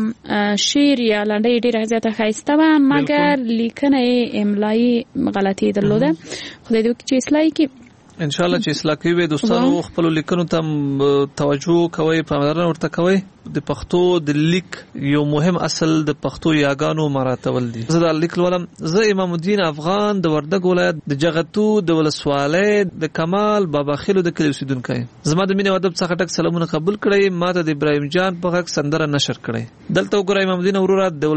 شعر یا لنډۍ ډیر زیاته خسته و مګر لیکنه املایی غلطی درلوده خدای دې چې اصلاحي کې ان شاء الله چې اصلاح کوي دوستانو خپل لیکنو ته توجه کوي پاملرنه ورته کوي د پښتو د لیک یو مهم اصل د پښتو یاګانو مراتب دي زه د لیک ولم زه امام الدین افغان د وردګ ولایت د جغتو د ولسوالۍ د کمال بابا خیلو د کلی اوسیدونکی زما د مینه ادب څخه ټک سلامونه قبول کړئ ماته د ابراهیم جان په غږ سندره نشر کړئ دلته وګورئ امام الدین وروره د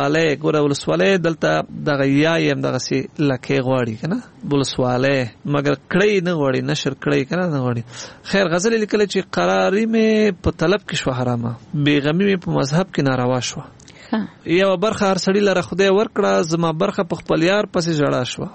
ولسوالۍ دلته دغه یایم دغه سي لکه غواړي کنه ولسوالۍ مګر کړئ نه غواړي نشر کړئ کنه نه غواړي خیر غزل لیکل چې قراری مې په طلب کې شو حرامه بیغمی په مذهب کې ناروا شو یو برخه هر سړی لره خدای ورکړه زما برخه په خپل یار پسې جړا شو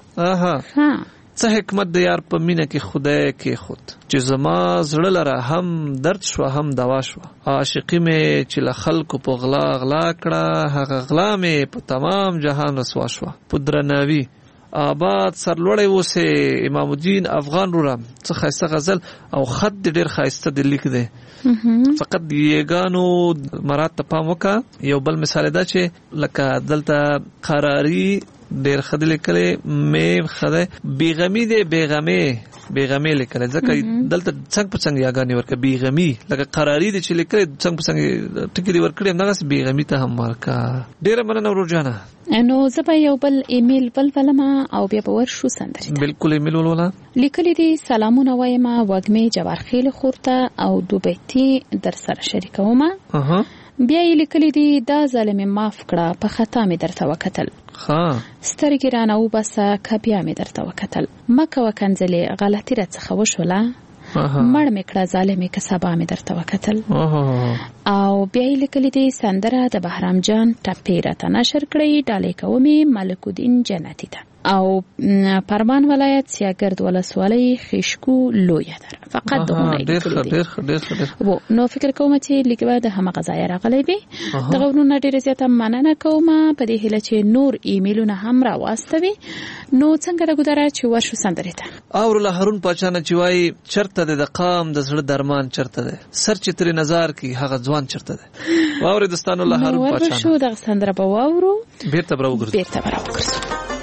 څه حکمت د یار په مینه کې خدای کې خود چې زما زړه لره هم درد شو هم دوا شو عاشقی مې چې له خلکو په غلا کړه هغه غلا مې په تمام جهان رسوا شو په درناوي آباد سرلوړی اوسه امام الدین افغان رورم څه خاصه غزل او خط ډیر خاصه د لیک دی فقط یګانو مراد ته پام وکړه یو بل مثال دا چې لکه دلته قراری ډیر خدای لیکلې مې خدای بیغمی دی بیغمی بیغمی لیکل ځکه دلته څنګه په څنګه یاګانې ورکه بیغمی لکه قراری دي چې لیکل څنګه په څنګه ټکی ورکړي همدغه بیغمی ته هم ورکا. ډیره مننه ورجانه. نو زه به یو بل ایمیل بلبلما او بیا به ورشو سندرې. بالکل ایمیل ولولا. لیکلي دي سلامونه وایم وګمې جوارخیل خورته او دوبېتی در سره شریکوم. بیا یې لیکلي دي دا ظالم معاف کړه په خطا مې درته وکتل. سترګې رانه وباسه که بیا مې درته وکتل. مکه وکنځلې غلطي راڅخه وشوله. مړ مې کړه ظالمې که سبا مې درته وکتل. او بیا یې لیکلي دي سندره د بهرام جان ټپې راته نشر کړئ ډالۍ کومې ملک الدین جنتي ته. او پرمان ولایت سیاګرد ولسوالۍ خشکو لویه ده. فقط دغه ډېر نو فکر کوم چې لیکوال د همغه ځای راغلی وي. دغه ورونه ډېر زیاته مننه کوم په دې هیله چې نور ایمیلونه هم راواستوي. نو څنګه راګودره چې ورشو سندرې ته. او له هارون پاچانه چې وایي چرته د قام د زړه درمان چرته ده سر چې تر نظر کې هغه ځوان چرته ده. واورې دوستانو له هارون پاچانه ورشو دغه سندره به واورو. بیرته راوګرځو.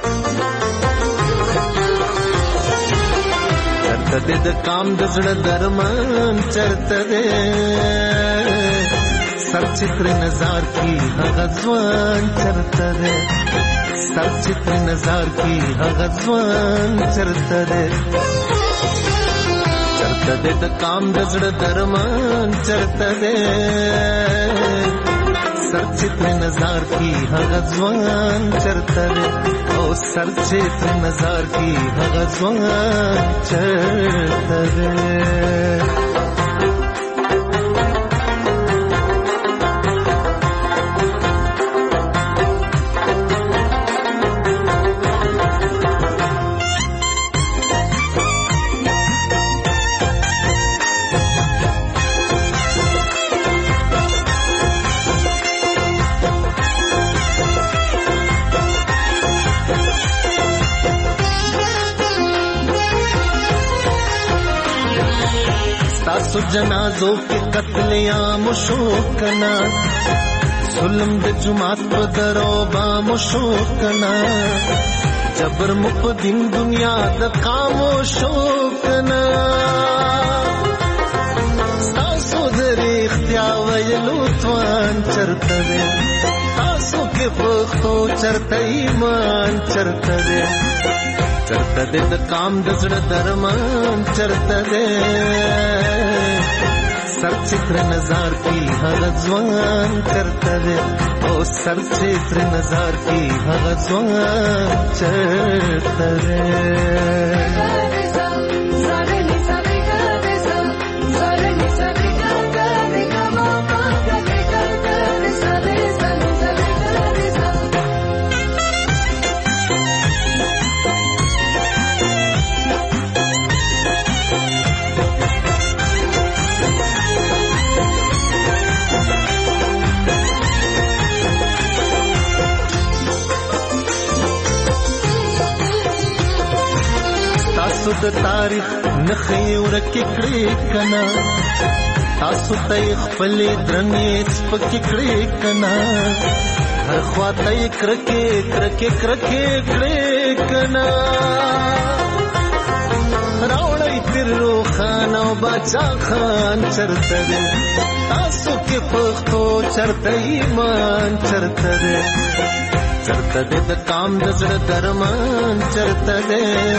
چرته د کام د زړه درمان چرته ده سر چتر نظر کی هغه ځوان چرته ده سر چتر نظر کی هغه ځوان چرته ده چرته د کام د زړه درمان چرته ده سر چتر نظر کی هغه ځوان چرته ده او سر چتر نظر کی هغه ځوان چرته ده. تاسو جنازو کې قتل عام شو کنا ظلم د جماعت په درو با مشو کنا جبر مقدم دنیا د خاموشو کنا تاسو د اختیا ویلو توان چرته ده تاسو کې پختو چرته ایمان چرته ده چرته د کام د زړه درمان چرته ده سر چتر نظر کی هغه ځوان چرته ده او سر چتر نظر کی هغه ځوان چرته ده. تاسو د تاریخ نخې ورکې کړې کنا تاسو ته خپل درنې سپکې کړې کنا هر خواته کرکې کړې کنا راوړی تر روخان او باچا خان چرته ده تاسو کې پښتو چرته ایمان چرته ده چرته د کام د زړه درمان چرته ده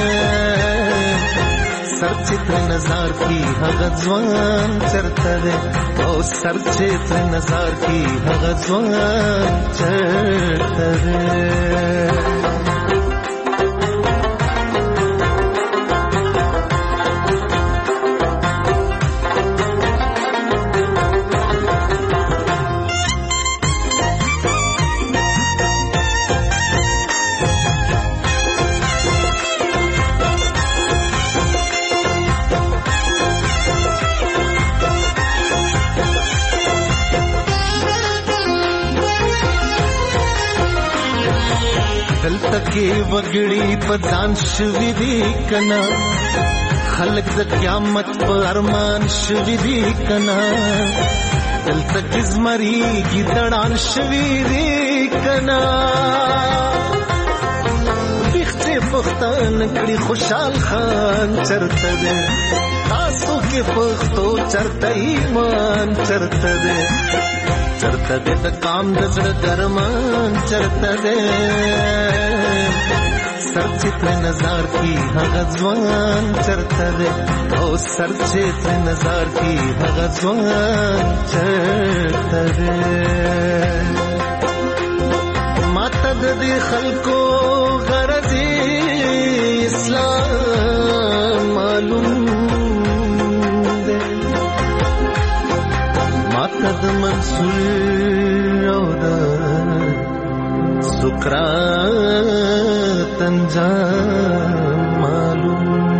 سر چتر نظر کی هغه ځوان چرته ده او سر چتر نظر کی هغه ځوان چرته ده. دلته کې وګړي په ځان شوي دي کنا خلک د قیامت په ارمان شوي دي کنا دلته کې زمري ګیدړان شوي دي کنا بيخته پښتون کړي خوشحال خان چرته دې تاسو کې پښتو چرته ایمان چرته دې چرته دې د کام د زړه درمان چرته دې سر چې پر نظر کی هغه ځوان چرته دې او سر چې پر نظر کی هغه ځوان چرته دې ماته د خلکو غرضی اسلام معلوم دے ماته د منصور او د سقراط انجام معلوم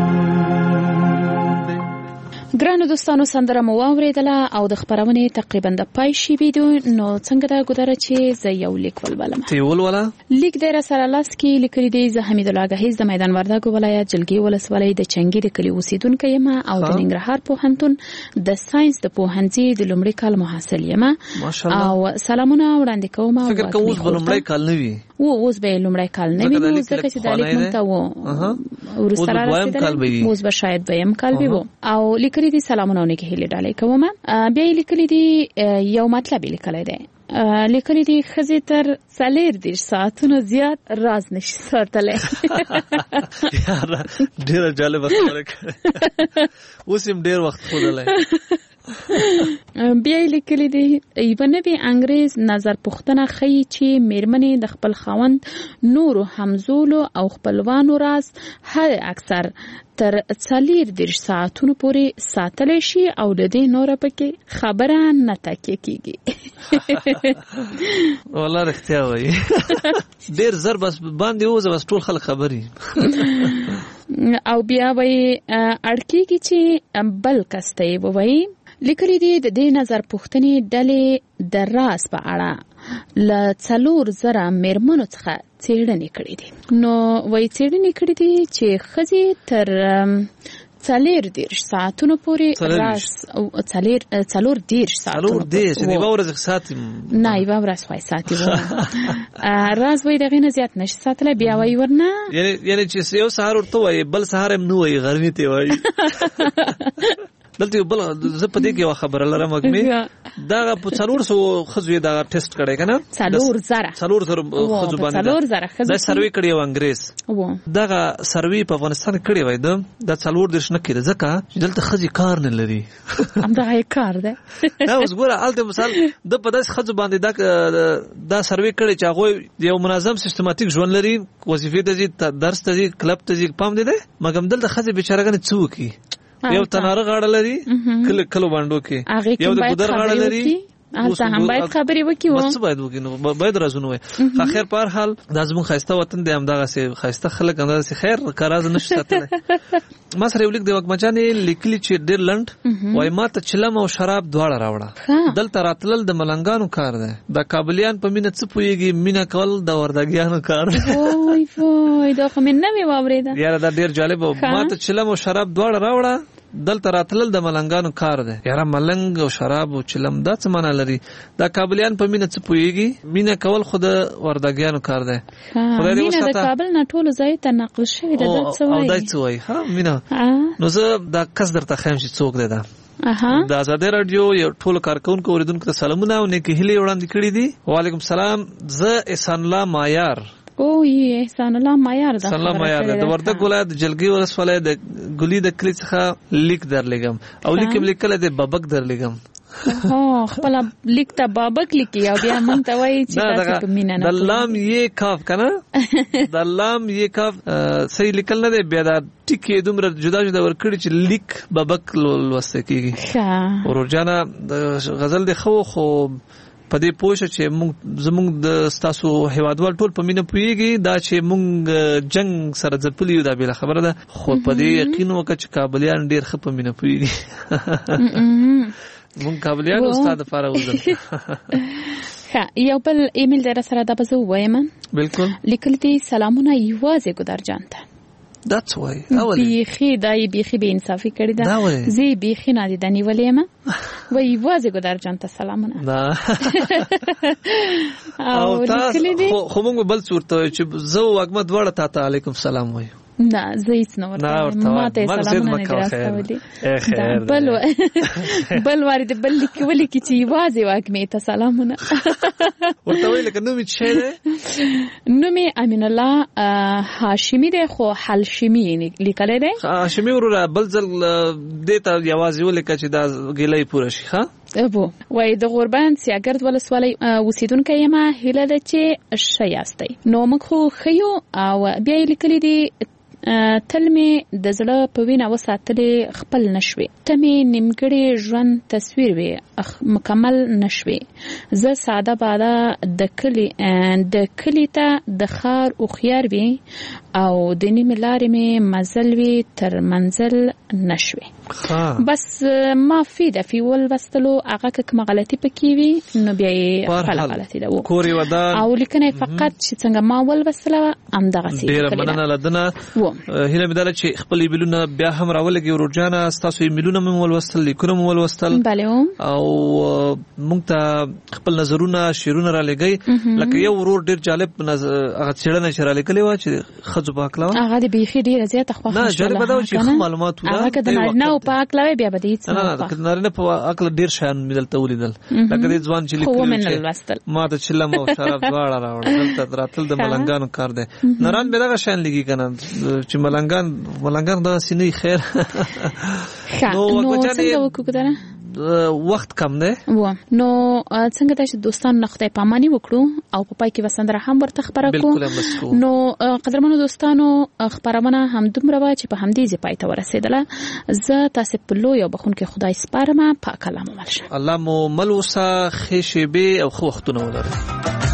ګرانو دوستانو سندره مو واوریدله او د خبرونه تقریبا د پای شي ویډیو نو څنګه دا ګذره چې زه یو لیک ولولم تی ولولا لیک د رسول الله سکی لیکلي دی زه حمید الله غهیز د میدان وردګو ولایت جلګي ولسوالۍ د چنګي د کلی اوسیدونکو یم او د ننګرهار پوهنتون د ساينس د پوهنځي د لومړي کال محصل یم او سلامونه وړاندې کوم فکر کوم اوس لومړی کال نه وي اوس به لومړی کال نه وي اوس د کسي د لیک مونته و ورسره راځي اوس به شاید به یم کال وي او لیکلي دي سلامونه نه کې هلي ډالې کوم بیا لیکلي دي یو مطلب لیکلی دی لیکلي دي خزي تر 40 ساعتونو زیات راز نشي ساتلای یار ډیر جالب خبره اوس هم ډیر وخت خولای بیا لیکلي دي ایبنه به انګريز نظر پوښتنه خي چې میرمنې د خپل خاوند نور همزولو او خپلوانو راز هر اکثر تر 40 ساعتونو پورې ساتلی شي او د دې نور پکې خبره نه تکیه کیږي والله رښتیا وایي ډیر زر بس باندې اوس بس ټول خلک خبري او بیا وایي اړکیږي چې بل کسته وایي لیکلي دي د دې نظر پوښتنې ډلې د راز په اړه ل 4000 میرمنو څخه څېړنې کړې دي نو وایي څېړنې کړې دي چې خزي تر 40 ساعتونو پورې راز 40 ساعتونو دی ورځ ساتي نه یو ورځ وای ساتي راز وای دغه نه زیات نشي ساتله بیا وای ورنه یعنی چې یو سهار ورته وای بل سهار هم نو وای غرمه ته وای دلته بل زه په دې کې خبره لرم مګمه دا په 400 خزوی دا ټیسټ کړي کنه 4000 خزو باندې دا سروي کړي و انګريز دا سروي په افغانستان کړي وای دا 4 نه کړي ځکه چې دلته خزي کار نه لري هم دا کار ده دا اوس ګوره الته مثال د په داس خزو باندې دا سروي کړي چې هغه یو منظم سیستماتیک ژوند لري وظیفه د درس ته کلب ته پام دي مګم دلته خزي بیچارهګنه څوکي یو تناره غاړه لري کله باندې کې یو د ګودر غاړه لري تاسو هم باید خبرې وکړو وڅ باید وکړو باید راځو وای اخر په هر حال د ازمون خاسته وطن دی هم دغه سي خاسته خلک هم دغه خیر کاراز نشته ته ما سره یو لیک دی وکمچانه لیکلی چې ډیر لند وای ما ته چلم او شراب دواړه راوړه دلته راتلل د ملنګانو کار دی د کابلیان په مینه څه پويږي مینه کول د وردګیانو کار وای وای دا خو من نه واورېده یاره دا ډیر جالب ما ته چلم او شراب دواړه راوړه دلته راتلل د ملنګانو کار دی یاره ملنګ او شراب او چلم دا څه معنا لري دا کابلیان په مینه څه پويږي مینه کول خود وردګیانو کار دی خدای دې وساته د کابل نه ټول ځای ته نقل شوی د څه وایي او دا څه وایي ها مینه نو زه دا کس درته خیم چې څوک دی دا د آزادۍ رادیو یو ټول کارکونکو اوریدونکو ته سلامونه او نیکی هیلې وړاندې کړې دي وعلیکم السلام زه احسان الله مایار او احسان الله مایار د وردګ ولایت جلګي ولسوالۍ د ګلی د کلی څخه لیک درلګم او لیکل د بابک درلګم خپل لیک ته بابک لیکي او بیا مونږ ته وایي چې تاسو په مینا نه د لام یې کاف کنه د لام یې کاف صحیح لیکل نه دی بیا دا ټکی دومره جدا جدا ورکړي چې لیک بابک لوسته کیږي ورجانا غزل د خو په دې پوښتنه چې زموږ د ستاسو هیوادوال ټول په مینه پويږي دا چې موږ جنگ سره ځپلیو دا به خبره ده خو په دې یقین وکړه چې کابلیان ډیر ښه په مینه پويږي موږ کابلیان استاد لپاره وځل یو بل ایمیل در سره دا بزو وایم بالکل لیکل دي سلامونه یوازې ګدار جانته That's why. بیخی به انصافی کړی دا زی بیخی نه دي دنی ولېما وای وازه ګدار جان ته سلامونه او تاسو خو موږ بل صورت چې زه او احمد وړه ته علیکم سلام وایو نه زه هیڅ نه ورته ماته سلامونه نه راستولي بل وارد بل لیکولي کی چې واځي واکمه ته سلامونه ورته ویل کنه نو چې نومي امین الله هاشمی دی خو حلشمی لیکل دی هاشمی ورو بل ځل دته یوازې ولیکه چې دا ګلې پوره شي ها ابو وای د غوربند سیاګرد ولسوالۍ اوسیدونکو یم هله ده چې شیاستي نو موږ خو خيو او بیا لیکلي دي تل می د زړه په وینا وساتلې خپل نشوي ته می نیمګړی ژوند تصویر وي مکمل نشوي زه ساده باده د کلی ته د خار او خيار وي او د نیمه لارې می مزل وي تر منزل نشوي بس ما فی ول وستلو هغه کوم غلطي پکې وي نو بیا خپل غلطي ده کوري ودان او لیکنه فقط چې څنګه ما ول وستله ام دغه سي ډیر مننه لدنه هله مداله چې خپل ایمیلونه بیا هم راولګي ورجانه تاسو ایمیلونه مې ولوستل لیکونه مې ولوستل او موږ ته خپل نظرونه شیرونه را لګي لکه یو ورور ډیر جالب هغه څېړنه چې را لګلې و چې خځو پاکلاو هغه د بیخي ډیر زیاته خو نه جالب دا چې معلومات ولا هغه د نو پاکلاوي بیا به هیڅ نه نه په عقل ډیر شان مدلته ولیدل لکه د ځوان چې لیکل ما ته چلم او شراب دواړه راوړل دلته راتل د ملنګانو کار دی نران به دا شان لګي کنه چې ملنګان دا سینې خیر نو څنګه وکړه وخت کم دی نو څنګه چې دوستان نه خدای پامانی وکړو او په پای کې وسندره هم ورته خبره کو نو قدرمنو دوستانو خبرونه هم دومره چې په همدې ځای پای ته ورسېدله زه تاسو په لوی او بخون کې خدای سپارم پاک الله مو مل شه الله مو مل وسه خېشبه او خو وختونه ولري